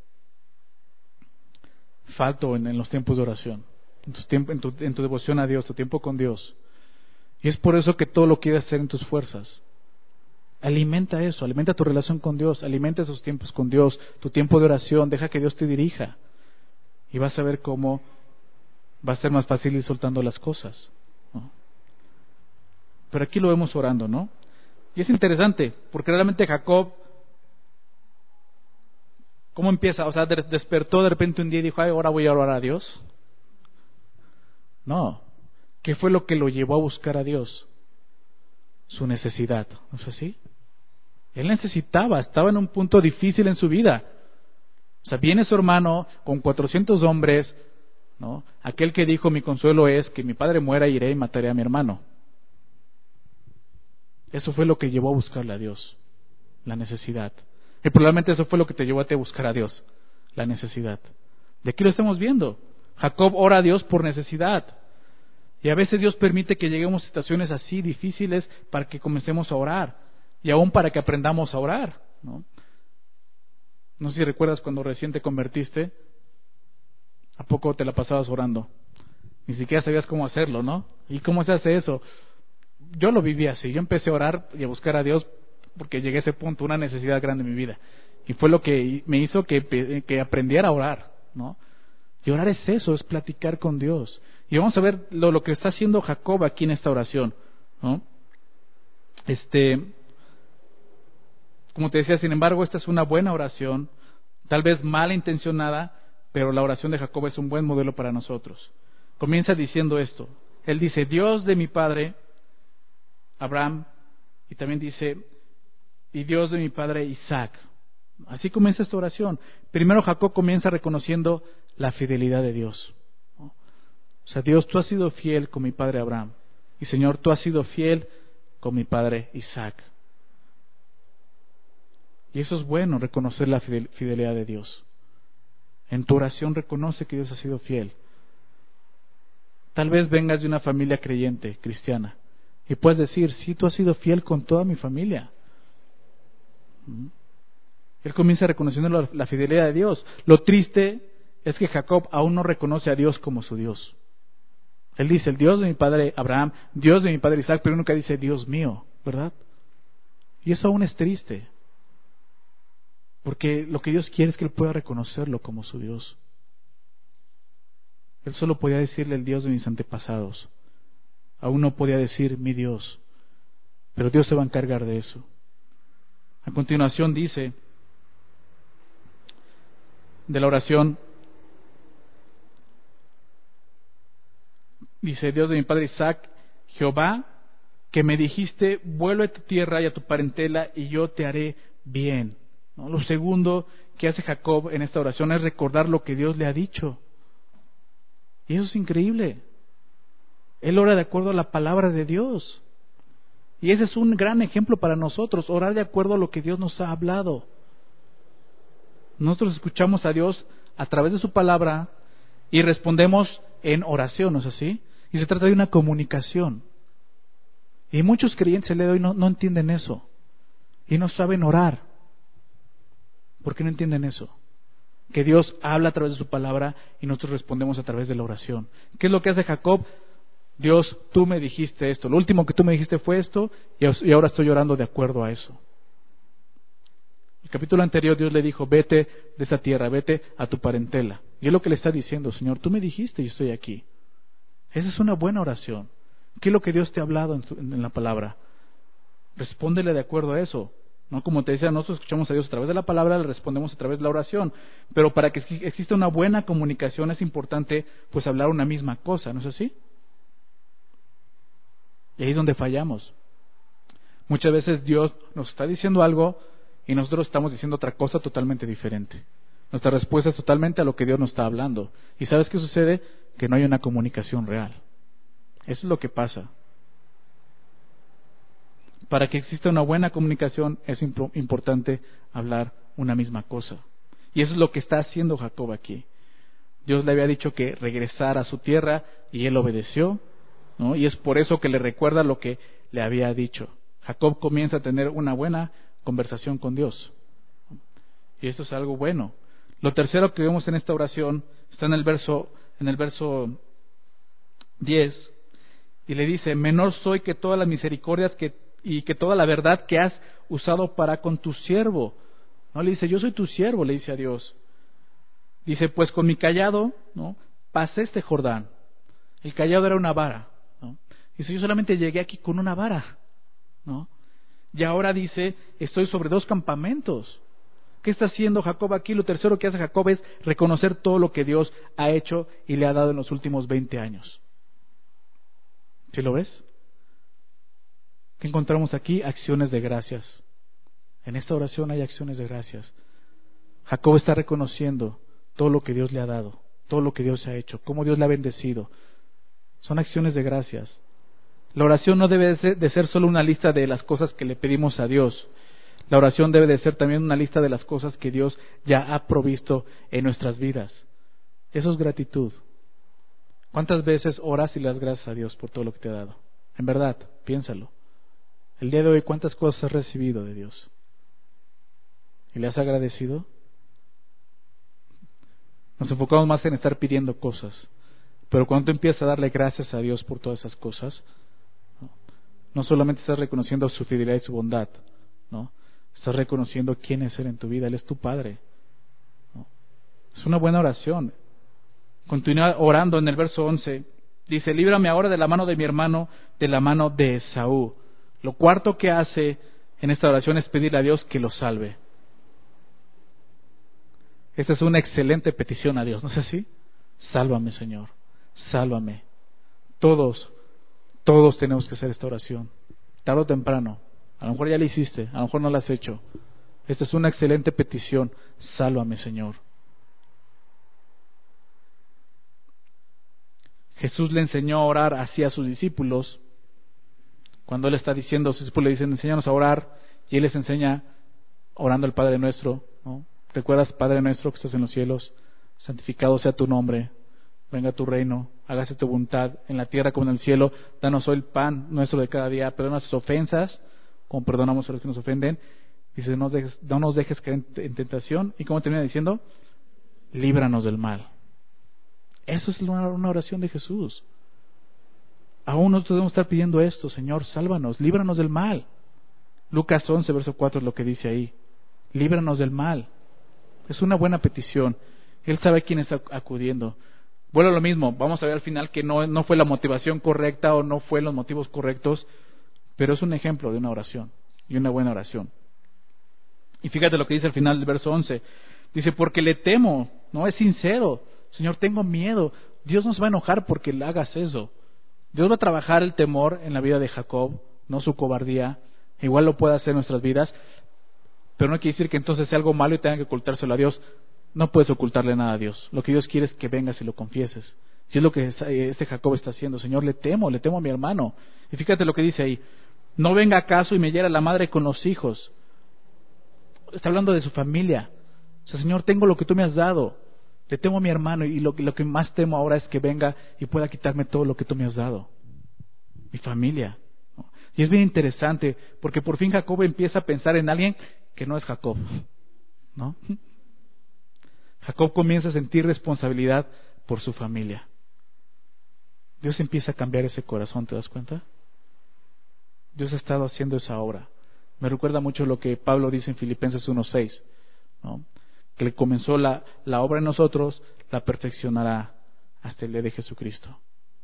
falto en, en los tiempos de oración, en tu, tiempo, en, tu, en tu devoción a Dios, tu tiempo con Dios. Y es por eso que todo lo quieres hacer en tus fuerzas. Alimenta eso, alimenta tu relación con Dios, alimenta esos tiempos con Dios, tu tiempo de oración, deja que Dios te dirija. Y vas a ver cómo va a ser más fácil ir soltando las cosas, ¿no? Pero aquí lo vemos orando, ¿no? Y es interesante, porque realmente Jacob, ¿cómo empieza? O sea, despertó de repente un día y dijo, ay, ahora voy a orar a Dios. No. ¿Qué fue lo que lo llevó a buscar a Dios? Su necesidad, ¿no es así? Él necesitaba, estaba en un punto difícil en su vida. O sea, viene su hermano con cuatrocientos hombres, ¿no? Aquel que dijo, mi consuelo es que mi padre muera, iré y mataré a mi hermano. Eso fue lo que llevó a buscarle a Dios, la necesidad. Y probablemente eso fue lo que te llevó a ti a buscar a Dios, la necesidad. De aquí lo estamos viendo. Jacob ora a Dios por necesidad. Y a veces Dios permite que lleguemos a situaciones así difíciles para que comencemos a orar. Y aún para que aprendamos a orar, ¿no? No sé si recuerdas cuando recién te convertiste, ¿a poco te la pasabas orando? Ni siquiera sabías cómo hacerlo, ¿no? ¿Y cómo se hace eso? Yo lo viví así. Yo empecé a orar y a buscar a Dios porque llegué a ese punto, una necesidad grande en mi vida. Y fue lo que me hizo que, que aprendiera a orar, ¿no? Y orar es eso, es platicar con Dios. Y vamos a ver lo, lo que está haciendo Jacob aquí en esta oración, ¿no? Este, como te decía, sin embargo, esta es una buena oración, tal vez mal intencionada, pero la oración de Jacob es un buen modelo para nosotros. Comienza diciendo esto. Él dice, Dios de mi padre Abraham, y también dice, y Dios de mi padre Isaac. Así comienza esta oración. Primero Jacob comienza reconociendo la fidelidad de Dios, ¿no? O sea, Dios, tú has sido fiel con mi padre Abraham. Y Señor, tú has sido fiel con mi padre Isaac. Y eso es bueno, reconocer la fidelidad de Dios. En tu oración reconoce que Dios ha sido fiel. Tal vez vengas de una familia creyente, cristiana, y puedes decir, sí, tú has sido fiel con toda mi familia. Él comienza reconociendo la, la fidelidad de Dios. Lo triste es que Jacob aún no reconoce a Dios como su Dios. Él dice, el Dios de mi padre Abraham, Dios de mi padre Isaac, pero nunca dice Dios mío, ¿verdad? Y eso aún es triste. Porque lo que Dios quiere es que él pueda reconocerlo como su Dios. Él solo podía decirle el Dios de mis antepasados. Aún no podía decir mi Dios. Pero Dios se va a encargar de eso. A continuación dice de la oración, dice Dios de mi padre Isaac, Jehová, que me dijiste, vuelve a tu tierra y a tu parentela y yo te haré bien. ¿No? Lo segundo que hace Jacob en esta oración es recordar lo que Dios le ha dicho. Y eso es increíble. Él ora de acuerdo a la palabra de Dios. Y ese es un gran ejemplo para nosotros, orar de acuerdo a lo que Dios nos ha hablado. Nosotros escuchamos a Dios a través de su palabra y respondemos en oración, ¿no es así? Y se trata de una comunicación. Y muchos creyentes el día de hoy no, no entienden eso. Y no saben orar. ¿Por qué no entienden eso? Que Dios habla a través de su palabra y nosotros respondemos a través de la oración. ¿Qué es lo que hace Jacob? Dios, tú me dijiste esto. Lo último que tú me dijiste fue esto y ahora estoy orando de acuerdo a eso. El capítulo anterior Dios le dijo, vete de esa tierra, vete a tu parentela. Y es lo que le está diciendo, Señor, tú me dijiste y estoy aquí. Esa es una buena oración. ¿Qué es lo que Dios te ha hablado en, su, en la palabra? Respóndele de acuerdo a eso. No, como te decía, nosotros escuchamos a Dios a través de la palabra, le respondemos a través de la oración. Pero para que exista una buena comunicación es importante pues hablar una misma cosa, ¿no es así? Y ahí es donde fallamos. Muchas veces Dios nos está diciendo algo y nosotros estamos diciendo otra cosa totalmente diferente. Nuestra respuesta es totalmente a lo que Dios nos está hablando. ¿Y sabes qué sucede? Que no hay una comunicación real. Eso es lo que pasa. Para que exista una buena comunicación es importante hablar una misma cosa. Y eso es lo que está haciendo Jacob aquí. Dios le había dicho que regresara a su tierra y él obedeció, ¿no? Y es por eso que le recuerda lo que le había dicho. Jacob comienza a tener una buena conversación con Dios. Y esto es algo bueno. Lo tercero que vemos en esta oración está en el verso, en el verso diez. Y le dice, menor soy que todas las misericordias que, y que toda la verdad que has usado para con tu siervo. No le dice, yo soy tu siervo, le dice a Dios. Dice, pues con mi callado, ¿no? Pasé este Jordán. El callado era una vara, ¿no? Dice, yo solamente llegué aquí con una vara, ¿no? Y ahora dice, estoy sobre dos campamentos. ¿Qué está haciendo Jacob aquí? Lo tercero que hace Jacob es reconocer todo lo que Dios ha hecho y le ha dado en los últimos veinte años. ¿Sí lo ves? ¿Qué encontramos aquí? Acciones de gracias. En esta oración hay acciones de gracias. Jacob está reconociendo todo lo que Dios le ha dado, todo lo que Dios ha hecho, cómo Dios le ha bendecido. Son acciones de gracias. La oración no debe de ser, de ser solo una lista de las cosas que le pedimos a Dios. La oración debe de ser también una lista de las cosas que Dios ya ha provisto en nuestras vidas. Eso es gratitud. ¿Cuántas veces oras y le das gracias a Dios por todo lo que te ha dado? En verdad, piénsalo. El día de hoy, ¿cuántas cosas has recibido de Dios? ¿Y le has agradecido? Nos enfocamos más en estar pidiendo cosas. Pero cuando tú empiezas a darle gracias a Dios por todas esas cosas, no, no solamente estás reconociendo su fidelidad y su bondad, ¿no? Estás reconociendo quién es Él en tu vida. Él es tu Padre, ¿no? Es una buena oración. Continúa orando en el verso once. Dice, líbrame ahora de la mano de mi hermano, de la mano de Esaú. Lo cuarto que hace en esta oración es pedirle a Dios que lo salve. Esta es una excelente petición a Dios, ¿no es así? Sálvame, Señor, sálvame. Todos, todos tenemos que hacer esta oración, tarde o temprano. A lo mejor ya la hiciste, a lo mejor no la has hecho. Esta es una excelente petición. Sálvame, Señor. Jesús le enseñó a orar así a sus discípulos. Cuando Él está diciendo, sus discípulos le dicen, enséñanos a orar, y Él les enseña orando al Padre Nuestro, ¿no? ¿Recuerdas, Padre Nuestro que estás en los cielos? Santificado sea tu nombre, venga tu reino, hágase tu voluntad en la tierra como en el cielo. Danos hoy el pan nuestro de cada día, perdona nuestras ofensas, como perdonamos a los que nos ofenden, Dice, no, dejes, no nos dejes caer en, en tentación. ¿Y cómo termina diciendo? Líbranos del mal. Eso es una, una oración de Jesús. Aún nosotros debemos estar pidiendo esto: Señor, sálvanos, líbranos del mal. Lucas once, verso cuatro es lo que dice ahí. Líbranos del mal. Es una buena petición. Él sabe a quién está acudiendo. Bueno, lo mismo, vamos a ver al final que no, no fue la motivación correcta o no fue los motivos correctos, pero es un ejemplo de una oración y una buena oración. Y fíjate lo que dice al final del verso once. Dice, porque le temo, no es sincero. Señor, tengo miedo. Dios no se va a enojar porque le hagas eso. Dios va a trabajar el temor en la vida de Jacob, no su cobardía. Igual lo puede hacer en nuestras vidas, pero no quiere decir que entonces sea algo malo y tenga que ocultárselo a Dios. No puedes ocultarle nada a Dios. Lo que Dios quiere es que vengas y lo confieses. Si es lo que este Jacob está haciendo. Señor, le temo, le temo a mi hermano. Y fíjate lo que dice ahí. No venga acaso y me hiera la madre con los hijos. Está hablando de su familia. O sea, Señor, tengo lo que tú me has dado. Le temo a mi hermano y lo, lo que más temo ahora es que venga y pueda quitarme todo lo que tú me has dado. Mi familia. ¿No? Y es bien interesante porque por fin Jacob empieza a pensar en alguien que no es Jacob. ¿No? Jacob comienza a sentir responsabilidad por su familia. Dios empieza a cambiar ese corazón, ¿te das cuenta? Dios ha estado haciendo esa obra. Me recuerda mucho lo que Pablo dice en Filipenses uno seis, ¿no? Que le comenzó la, la obra en nosotros, la perfeccionará hasta el día de Jesucristo.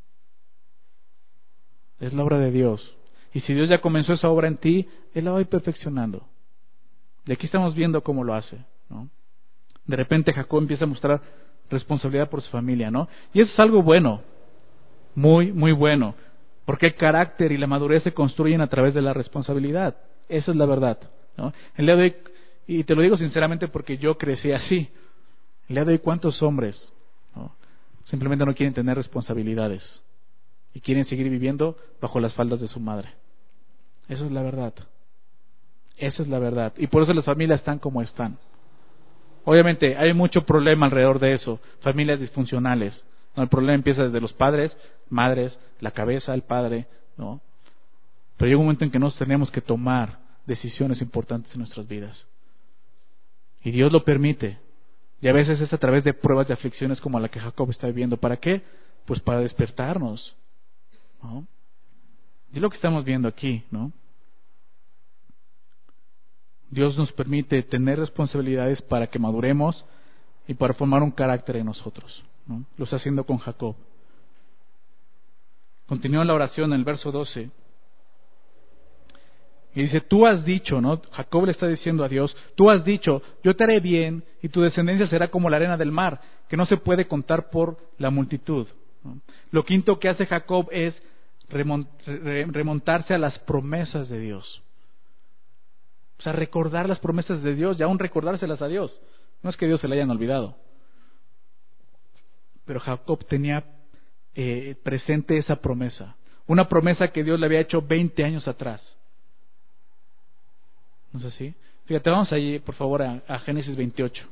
Es la obra de Dios. Y si Dios ya comenzó esa obra en ti, Él la va a ir perfeccionando. Y aquí estamos viendo cómo lo hace, ¿no? De repente Jacob empieza a mostrar responsabilidad por su familia, ¿no? Y eso es algo bueno, muy, muy bueno, porque el carácter y la madurez se construyen a través de la responsabilidad. Esa es la verdad, ¿no? El día de hoy, y te lo digo sinceramente porque yo crecí así, el día de hoy cuántos hombres, ¿no? Simplemente no quieren tener responsabilidades y quieren seguir viviendo bajo las faldas de su madre. Esa es la verdad. Esa es la verdad. Y por eso las familias están como están. Obviamente hay mucho problema alrededor de eso, familias disfuncionales, ¿no? El problema empieza desde los padres, madres, la cabeza, el padre, ¿no? Pero llega un momento en que nosotros tenemos que tomar decisiones importantes en nuestras vidas. Y Dios lo permite. Y a veces es a través de pruebas de aflicciones como la que Jacob está viviendo. ¿Para qué? Pues para despertarnos, ¿no? Y es lo que estamos viendo aquí, ¿no? Dios nos permite tener responsabilidades para que maduremos y para formar un carácter en nosotros, ¿no? Lo está haciendo con Jacob. Continúa la oración en el verso doce. Y dice, tú has dicho, ¿no? Jacob le está diciendo a Dios, tú has dicho, yo te haré bien y tu descendencia será como la arena del mar, que no se puede contar por la multitud, ¿no? Lo quinto que hace Jacob es remontarse a las promesas de Dios. O sea, recordar las promesas de Dios y aún recordárselas a Dios. No es que Dios se le hayan olvidado. Pero Jacob tenía eh, presente esa promesa. Una promesa que Dios le había hecho veinte años atrás. ¿No es así? Fíjate, vamos allí, por favor, a, a Génesis veintiocho.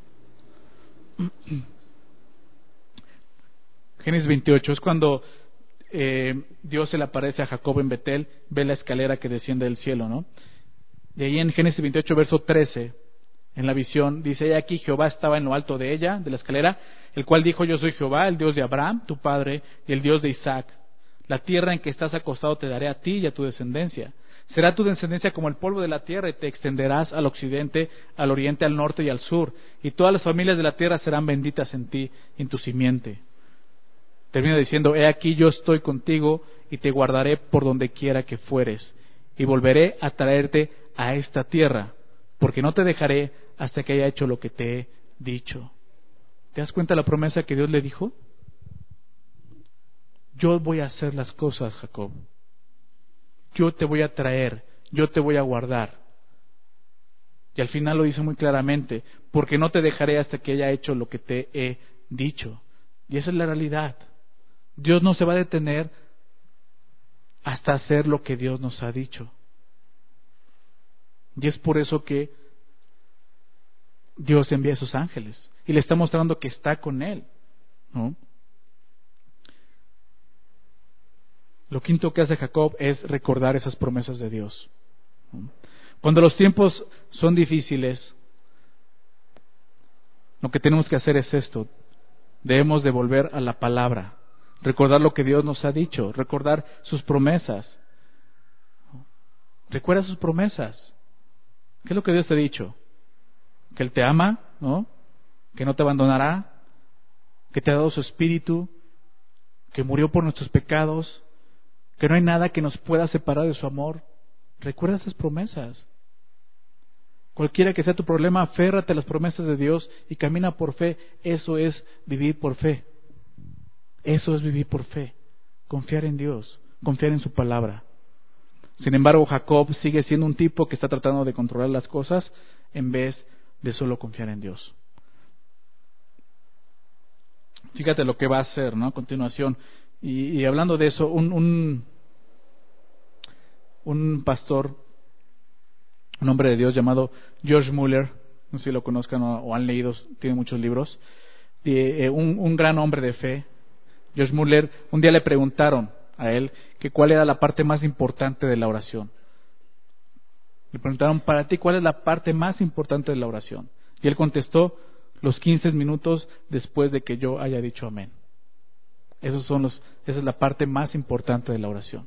Génesis veintiocho es cuando eh, Dios se le aparece a Jacob en Betel, ve la escalera que desciende del cielo, ¿no? Y ahí en Génesis veintiocho, verso trece, en la visión, dice, he aquí Jehová estaba en lo alto de ella, de la escalera, el cual dijo, yo soy Jehová, el Dios de Abraham, tu padre, y el Dios de Isaac. La tierra en que estás acostado te daré a ti y a tu descendencia. Será tu descendencia como el polvo de la tierra y te extenderás al occidente, al oriente, al norte y al sur. Y todas las familias de la tierra serán benditas en ti, en tu simiente. Termina diciendo, he aquí yo estoy contigo y te guardaré por donde quiera que fueres. Y volveré a traerte a esta tierra, porque no te dejaré hasta que haya hecho lo que te he dicho. ¿Te das cuenta de la promesa que Dios le dijo? Yo voy a hacer las cosas, Jacob. Yo te voy a traer, yo te voy a guardar. Y al final lo dice muy claramente, porque no te dejaré hasta que haya hecho lo que te he dicho. Y esa es la realidad. Dios no se va a detener hasta hacer lo que Dios nos ha dicho. Y es por eso que Dios envía a sus ángeles y le está mostrando que está con él, ¿no? Lo quinto que hace Jacob es recordar esas promesas de Dios, ¿no? Cuando los tiempos son difíciles, lo que tenemos que hacer es esto. Debemos de volver a la palabra, recordar lo que Dios nos ha dicho, recordar sus promesas. Recuerda sus promesas. ¿Qué es lo que Dios te ha dicho? Que Él te ama, ¿no? Que no te abandonará, que te ha dado su espíritu, que murió por nuestros pecados, que no hay nada que nos pueda separar de su amor. Recuerda esas promesas. Cualquiera que sea tu problema, aférrate a las promesas de Dios y camina por fe. Eso es vivir por fe. Eso es vivir por fe. Confiar en Dios, confiar en su palabra. Sin embargo, Jacob sigue siendo un tipo que está tratando de controlar las cosas en vez de solo confiar en Dios. Fíjate lo que va a hacer, ¿no? A continuación. Y, y hablando de eso, un, un, un pastor, un hombre de Dios llamado George Mueller, no sé si lo conozcan o, o han leído, tiene muchos libros, y, eh, un, un gran hombre de fe. George Mueller, un día le preguntaron a él que cuál era la parte más importante de la oración. Le preguntaron, para ti, ¿cuál es la parte más importante de la oración? Y él contestó, los quince minutos después de que yo haya dicho amén. Esos son los, esa es la parte más importante de la oración.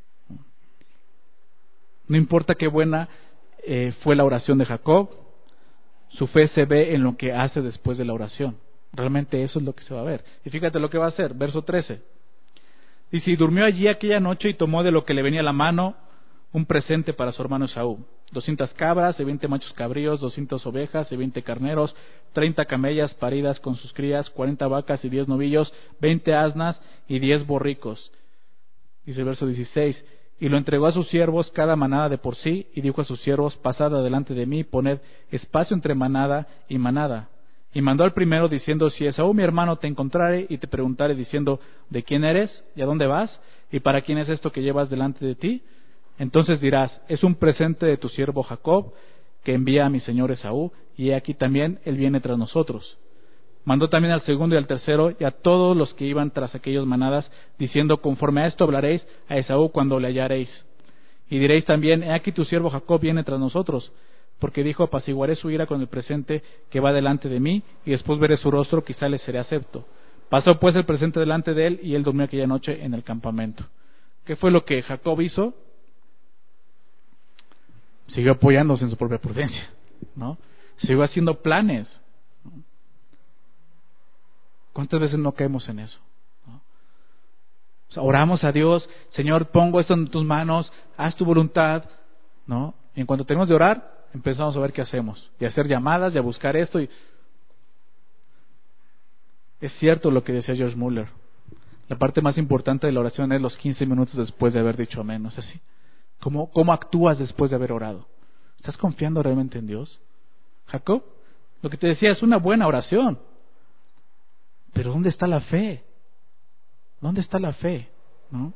No importa qué buena eh, fue la oración de Jacob, su fe se ve en lo que hace después de la oración. Realmente eso es lo que se va a ver. Y fíjate lo que va a hacer, verso trece. Dice, y durmió allí aquella noche y tomó de lo que le venía a la mano un presente para su hermano Esaú. Doscientas cabras y veinte machos cabríos, doscientas ovejas y veinte carneros, treinta camellas paridas con sus crías, cuarenta vacas y diez novillos, veinte asnas y diez borricos. Dice el verso dieciséis, y lo entregó a sus siervos cada manada de por sí, y dijo a sus siervos, pasad adelante de mí, poned espacio entre manada y manada. Y mandó al primero diciendo, si Esaú mi hermano te encontrare y te preguntare diciendo, ¿de quién eres? ¿Y a dónde vas? ¿Y para quién es esto que llevas delante de ti? Entonces dirás, es un presente de tu siervo Jacob, que envía a mi señor Esaú, y he aquí también él viene tras nosotros. Mandó también al segundo y al tercero, y a todos los que iban tras aquellos manadas, diciendo, conforme a esto hablaréis a Esaú cuando le hallaréis. Y diréis también, he aquí tu siervo Jacob viene tras nosotros, porque dijo, apaciguaré su ira con el presente que va delante de mí, y después veré su rostro, quizá le seré acepto. Pasó pues el presente delante de él, y él durmió aquella noche en el campamento. ¿Qué fue lo que Jacob hizo? Siguió apoyándose en su propia prudencia, ¿no? Siguió haciendo planes. ¿Cuántas veces no caemos en eso? ¿No? O sea, oramos a Dios, Señor, pongo esto en tus manos, haz tu voluntad, ¿no? Y en cuanto tenemos de orar, empezamos a ver qué hacemos, y a hacer llamadas, y a buscar esto. Y es cierto lo que decía George Mueller. La parte más importante de la oración es los quince minutos después de haber dicho amén, ¿no es así? ¿Cómo, cómo actúas después de haber orado? ¿Estás confiando realmente en Dios? Jacob, lo que te decía es una buena oración. Pero ¿dónde está la fe? ¿Dónde está la fe? ¿No?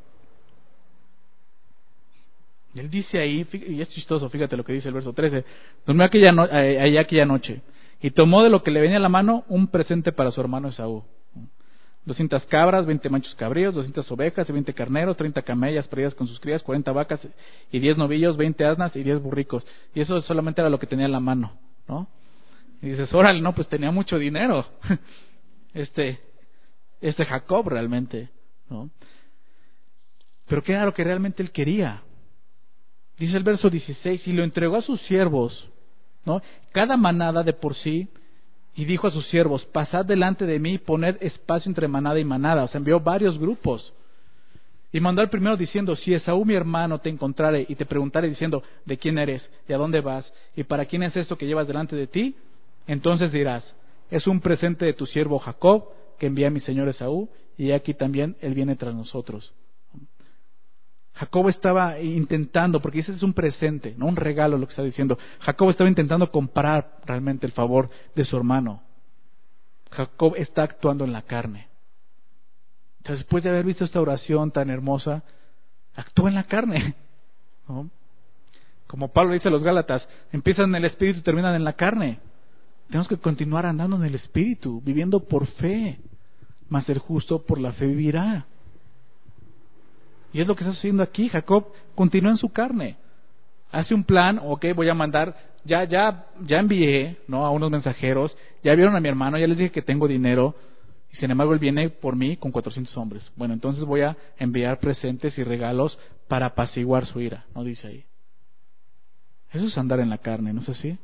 Y él dice ahí, y es chistoso, fíjate lo que dice el verso trece. Durmió aquella, no, allá aquella noche y tomó de lo que le venía a la mano un presente para su hermano Esaú. Doscientas cabras, veinte machos cabríos, doscientas ovejas y veinte carneros, treinta camellas paridas con sus crías, cuarenta vacas y diez novillos, veinte asnas y diez burricos. Y eso solamente era lo que tenía en la mano, ¿no? Y dices, órale, no, pues tenía mucho dinero. Este, este Jacob realmente, ¿no? Pero ¿qué era lo que realmente él quería? Dice el verso dieciséis, y lo entregó a sus siervos, ¿no? Cada manada de por sí. Y dijo a sus siervos, pasad delante de mí, poned espacio entre manada y manada. O sea, envió varios grupos. Y mandó al primero diciendo, si Esaú mi hermano te encontrare y te preguntare diciendo, ¿de quién eres? ¿Y a dónde vas? ¿Y para quién es esto que llevas delante de ti? Entonces dirás, es un presente de tu siervo Jacob, que envía a mi señor Esaú, y aquí también él viene tras nosotros. Jacob estaba intentando, porque ese es un presente, no un regalo lo que está diciendo. Jacob estaba intentando comprar realmente el favor de su hermano. Jacob está actuando en la carne. Entonces, después de haber visto esta oración tan hermosa, actúa en la carne, ¿no? Como Pablo dice a los Gálatas, empiezan en el espíritu y terminan en la carne. Tenemos que continuar andando en el espíritu, viviendo por fe, mas el justo por la fe vivirá. Y es lo que está sucediendo aquí. Jacob continúa en su carne. hace un plan, ok, voy a mandar, ya, ya, ya envié, ¿no? A unos mensajeros, ya vieron a mi hermano, ya les dije que tengo dinero, y sin embargo él viene por mí con cuatrocientos hombres. Bueno, entonces voy a enviar presentes y regalos para apaciguar su ira, ¿no? Dice ahí. Eso es andar en la carne, ¿no es así?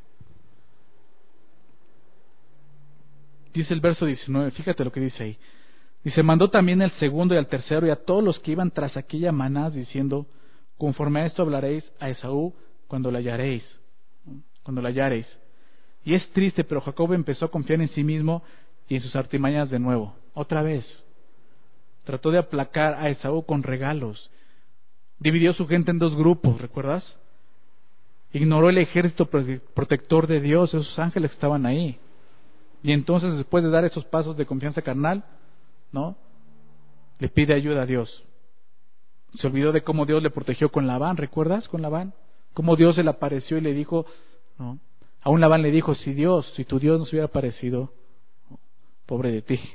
Dice el verso diecinueve, fíjate lo que dice ahí. Dice, mandó también al segundo y al tercero y a todos los que iban tras aquella manada diciendo, conforme a esto hablaréis a Esaú cuando la hallaréis, cuando la hallaréis. Y es triste, pero Jacob empezó a confiar en sí mismo y en sus artimañas de nuevo, otra vez. Trató de aplacar a Esaú con regalos. Dividió su gente en dos grupos, ¿recuerdas? Ignoró el ejército protector de Dios, esos ángeles que estaban ahí. Y entonces, después de dar esos pasos de confianza carnal, ¿no? Le pide ayuda a Dios. Se olvidó de cómo Dios le protegió con Labán, ¿recuerdas? Con Labán. Cómo Dios se le apareció y le dijo, ¿no? Aún Labán le dijo, si Dios, si tu Dios nos hubiera aparecido, pobre de ti.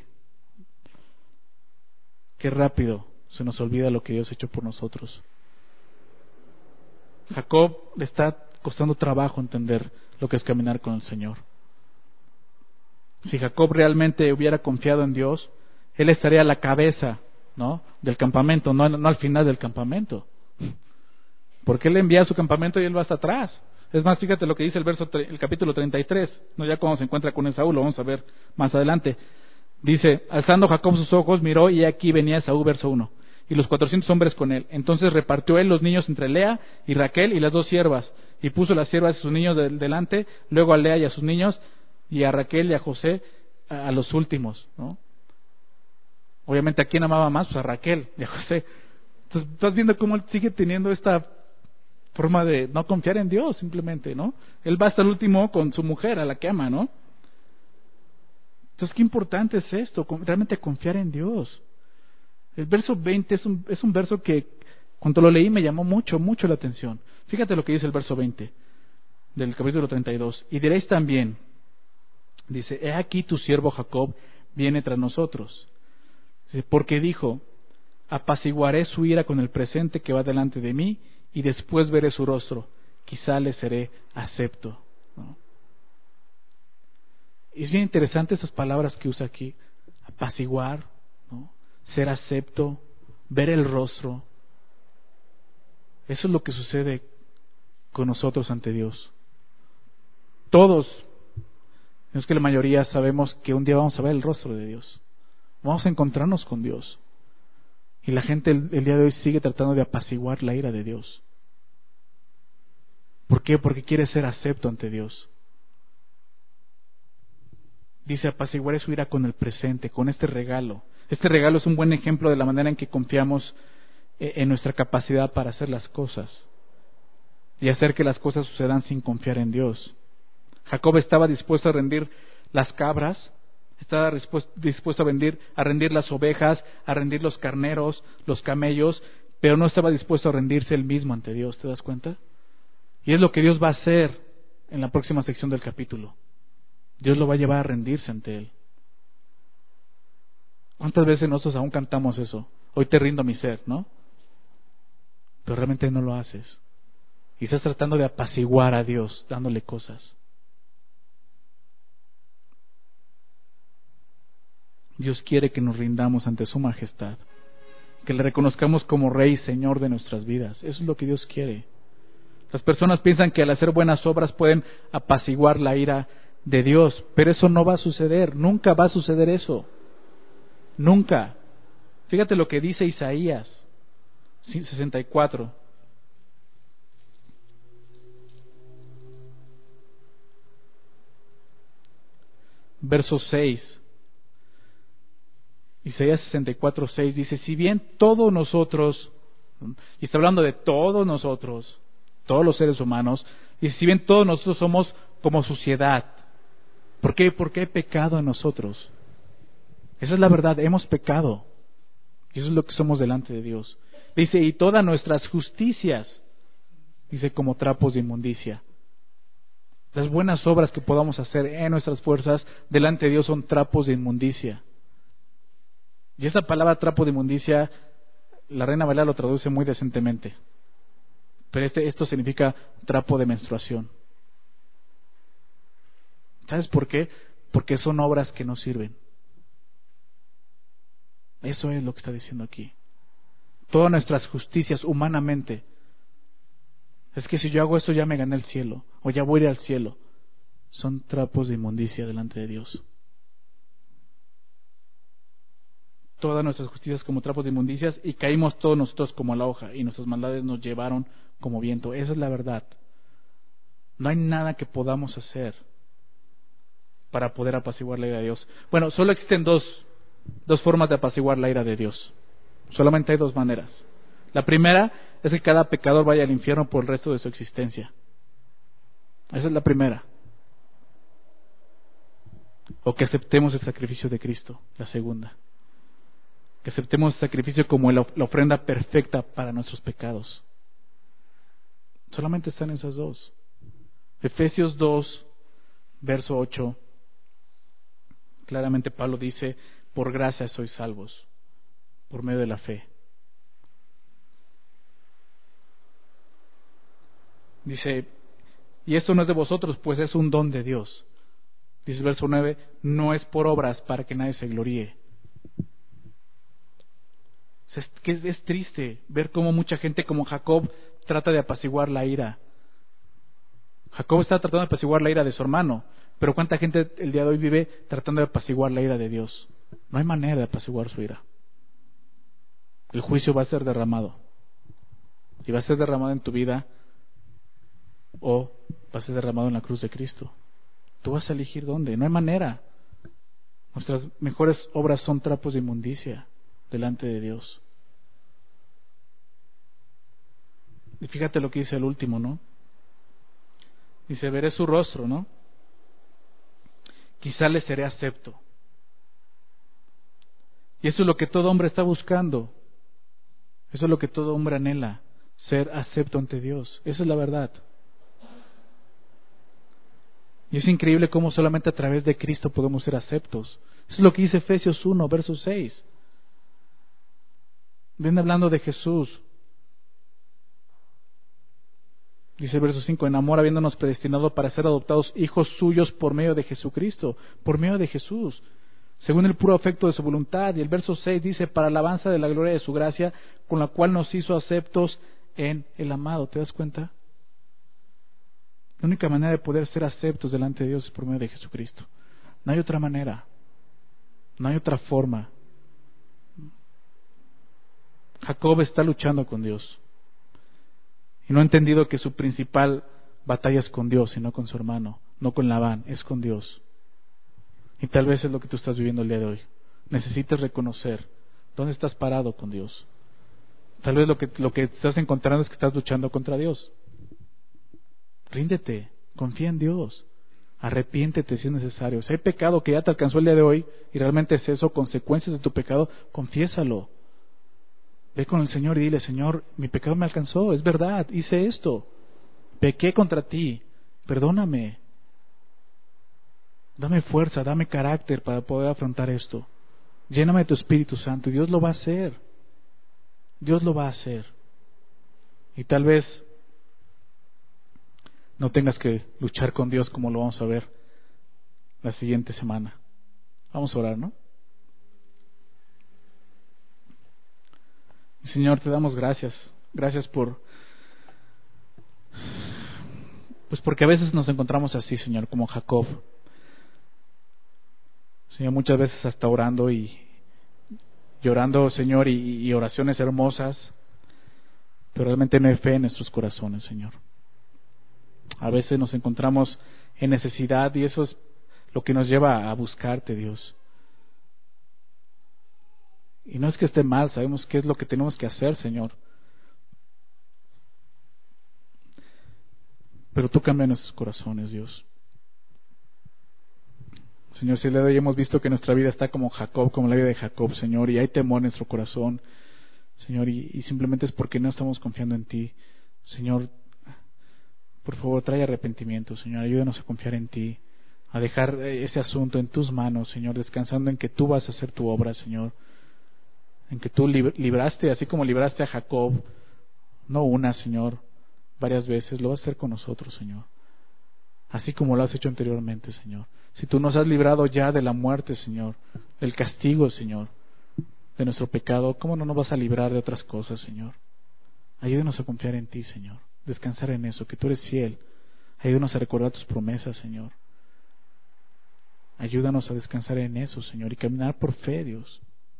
Qué rápido se nos olvida lo que Dios ha hecho por nosotros. Jacob le está costando trabajo entender lo que es caminar con el Señor. Si Jacob realmente hubiera confiado en Dios, él estaría a la cabeza, ¿no? del campamento, no, no al final del campamento. Porque él envía a su campamento y él va hasta atrás. Es más, fíjate lo que dice el verso, el capítulo treinta y tres, ¿no? Ya cuando se encuentra con Esaú, lo vamos a ver más adelante. Dice, alzando Jacob sus ojos, miró y aquí venía Esaú, verso uno, y los cuatrocientos hombres con él. Entonces repartió él los niños entre Lea y Raquel y las dos siervas, y puso las siervas y sus niños de, delante, luego a Lea y a sus niños, y a Raquel y a José a, a los últimos, ¿no? Obviamente, ¿a quién amaba más? Pues a Raquel y a José. Entonces, estás viendo cómo él sigue teniendo esta forma de no confiar en Dios, simplemente, ¿no? Él va hasta el último con su mujer, a la que ama, ¿no? Entonces, qué importante es esto, realmente confiar en Dios. El verso veinte es un, es un verso que, cuando lo leí, me llamó mucho, mucho la atención. Fíjate lo que dice el verso veinte del capítulo treinta y dos. Y diréis también, dice, he aquí tu siervo Jacob viene tras nosotros. Porque dijo, apaciguaré su ira con el presente que va delante de mí, y después veré su rostro, quizá le seré acepto, ¿no? Y es bien interesante esas palabras que usa aquí, apaciguar, ¿no? Ser acepto, ver el rostro. Eso es lo que sucede con nosotros ante Dios. Todos, no es que la mayoría sabemos que un día vamos a ver el rostro de Dios. Vamos a encontrarnos con Dios. Y la gente el, el día de hoy sigue tratando de apaciguar la ira de Dios. ¿Por qué? Porque quiere ser acepto ante Dios. Dice, apaciguaré su ira con el presente, con este regalo. Este regalo es un buen ejemplo de la manera en que confiamos en nuestra capacidad para hacer las cosas y hacer que las cosas sucedan sin confiar en Dios. Jacob estaba dispuesto a rendir las cabras, estaba dispuesto a rendir, a rendir las ovejas, a rendir los carneros, los camellos, pero no estaba dispuesto a rendirse él mismo ante Dios, ¿te das cuenta? Y es lo que Dios va a hacer en la próxima sección del capítulo. Dios lo va a llevar a rendirse ante Él. ¿Cuántas veces nosotros aún cantamos eso? Hoy te rindo mi ser, ¿no? Pero realmente no lo haces. Y estás tratando de apaciguar a Dios, dándole cosas. Dios quiere que nos rindamos ante su majestad, que le reconozcamos como Rey y Señor de nuestras vidas. Eso es lo que Dios quiere. Las personas piensan que al hacer buenas obras pueden apaciguar la ira de Dios, pero eso no va a suceder, nunca va a suceder eso, nunca. Fíjate lo que dice Isaías sesenta y cuatro. Verso seis. Isaías sesenta y cuatro, seis dice, si bien todos nosotros, y está hablando de todos nosotros, todos los seres humanos, y si bien todos nosotros somos como suciedad, ¿por qué? Porque hay pecado en nosotros. Esa es la verdad, hemos pecado. Y eso es lo que somos delante de Dios. Dice, y todas nuestras justicias, dice, como trapos de inmundicia. Las buenas obras que podamos hacer en nuestras fuerzas delante de Dios son trapos de inmundicia. Y esa palabra trapo de inmundicia, la Reina Valera lo traduce muy decentemente. Pero este, esto significa trapo de menstruación. ¿Sabes por qué? Porque son obras que no sirven. Eso es lo que está diciendo aquí. Todas nuestras justicias humanamente. Es que si yo hago esto ya me gané el cielo. O ya voy a ir al cielo. Son trapos de inmundicia delante de Dios. Todas nuestras justicias como trapos de inmundicias y caímos todos nosotros como la hoja y nuestras maldades nos llevaron como viento. Esa es la verdad. No hay nada que podamos hacer para poder apaciguar la ira de Dios. Bueno, solo existen dos, dos formas de apaciguar la ira de Dios. Solamente hay dos maneras. La primera es que cada pecador vaya al infierno por el resto de su existencia. Esa es la primera. O que aceptemos el sacrificio de Cristo, la segunda. Que aceptemos el sacrificio como la ofrenda perfecta para nuestros pecados. Solamente están esas dos. Efesios dos, verso ocho. Claramente Pablo dice, por gracia sois salvos, por medio de la fe. Dice, y esto no es de vosotros, pues es un don de Dios. Dice el verso nueve, no es por obras para que nadie se gloríe. Es, que es, es triste ver cómo mucha gente como Jacob trata de apaciguar la ira. Jacob está tratando de apaciguar la ira de su hermano, pero cuánta gente el día de hoy vive tratando de apaciguar la ira de Dios. No hay manera de apaciguar su ira. El juicio va a ser derramado. Y va a ser derramado en tu vida o va a ser derramado en la cruz de Cristo. Tú vas a elegir dónde. No hay manera. Nuestras mejores obras son trapos de inmundicia delante de Dios. Y fíjate lo que dice el último, ¿no? Dice, veré su rostro, ¿no? Quizá le seré acepto. Y eso es lo que todo hombre está buscando. Eso es lo que todo hombre anhela, ser acepto ante Dios. Esa es la verdad. Y es increíble cómo solamente a través de Cristo podemos ser aceptos. Eso es lo que dice Efesios uno, verso seis. Viene hablando de Jesús. Dice el verso cinco, en amor habiéndonos predestinado para ser adoptados hijos suyos por medio de Jesucristo, por medio de Jesús, según el puro afecto de su voluntad. Y el verso seis dice, para alabanza de la gloria de su gracia, con la cual nos hizo aceptos en el amado. ¿Te das cuenta? La única manera de poder ser aceptos delante de Dios es por medio de Jesucristo. No hay otra manera. No hay otra forma. Jacob está luchando con Dios. Y no ha entendido que su principal batalla es con Dios y no con su hermano, no con Labán, es con Dios. Y tal vez es lo que tú estás viviendo el día de hoy. Necesitas reconocer dónde estás parado con Dios. Tal vez lo que, lo que estás encontrando es que estás luchando contra Dios. Ríndete, confía en Dios, arrepiéntete si es necesario. Si hay pecado que ya te alcanzó el día de hoy y realmente es eso, consecuencias de tu pecado, confiésalo. Ve con el Señor y dile, Señor, mi pecado me alcanzó, es verdad, hice esto, pequé contra ti, perdóname. Dame fuerza, dame carácter para poder afrontar esto. Lléname de tu Espíritu Santo y Dios lo va a hacer. Dios lo va a hacer. Y tal vez no tengas que luchar con Dios como lo vamos a ver la siguiente semana. Vamos a orar, ¿no? Señor, te damos gracias. Gracias por... Pues porque a veces nos encontramos así, Señor, como Jacob. Señor, muchas veces hasta orando y llorando, Señor, y, y oraciones hermosas, pero realmente no hay fe en nuestros corazones, Señor. A veces nos encontramos en necesidad y eso es lo que nos lleva a buscarte, Dios. Y no es que esté mal, sabemos qué es lo que tenemos que hacer, Señor. Pero tú cambia nuestros corazones, Dios. Señor, si el día de hoy hemos visto que nuestra vida está como Jacob, como la vida de Jacob, Señor, y hay temor en nuestro corazón, Señor, y, y simplemente es porque no estamos confiando en ti. Señor, por favor, trae arrepentimiento, Señor, ayúdanos a confiar en ti, a dejar ese asunto en tus manos, Señor, descansando en que tú vas a hacer tu obra, Señor, en que tú libraste, así como libraste a Jacob, no una, Señor, varias veces, lo vas a hacer con nosotros, Señor. Así como lo has hecho anteriormente, Señor. Si tú nos has librado ya de la muerte, Señor, del castigo, Señor, de nuestro pecado, ¿cómo no nos vas a librar de otras cosas, Señor? Ayúdanos a confiar en ti, Señor. Descansar en eso, que tú eres fiel. Ayúdanos a recordar tus promesas, Señor. Ayúdanos a descansar en eso, Señor, y caminar por fe, Dios.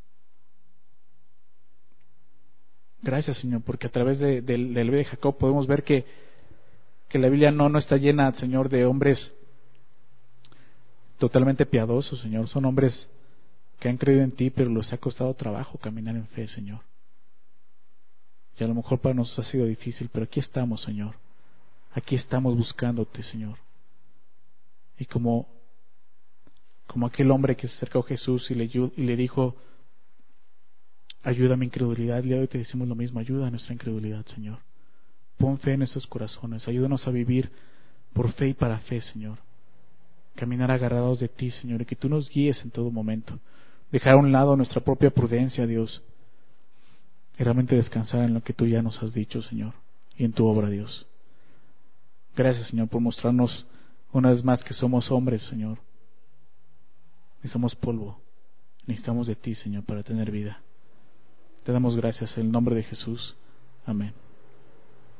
Gracias, Señor, porque a través de, de, del libro de Jacob podemos ver que, que la Biblia no, no está llena, Señor, de hombres totalmente piadosos, Señor. Son hombres que han creído en ti, pero les ha costado trabajo caminar en fe, Señor. Y a lo mejor para nosotros ha sido difícil, pero aquí estamos, Señor. Aquí estamos buscándote, Señor. Y como, como aquel hombre que se acercó a Jesús y le, y le dijo, ayuda a mi incredulidad, y hoy te decimos lo mismo, ayuda a nuestra incredulidad, Señor. Pon fe en nuestros corazones, ayúdanos a vivir por fe y para fe, Señor. Caminar agarrados de ti, Señor, y que tú nos guíes en todo momento. Dejar a un lado nuestra propia prudencia, Dios, y realmente descansar en lo que tú ya nos has dicho, Señor, y en tu obra, Dios. Gracias, Señor, por mostrarnos una vez más que somos hombres, Señor, y somos polvo. Necesitamos de ti, Señor, para tener vida. Te damos gracias en el nombre de Jesús. Amén.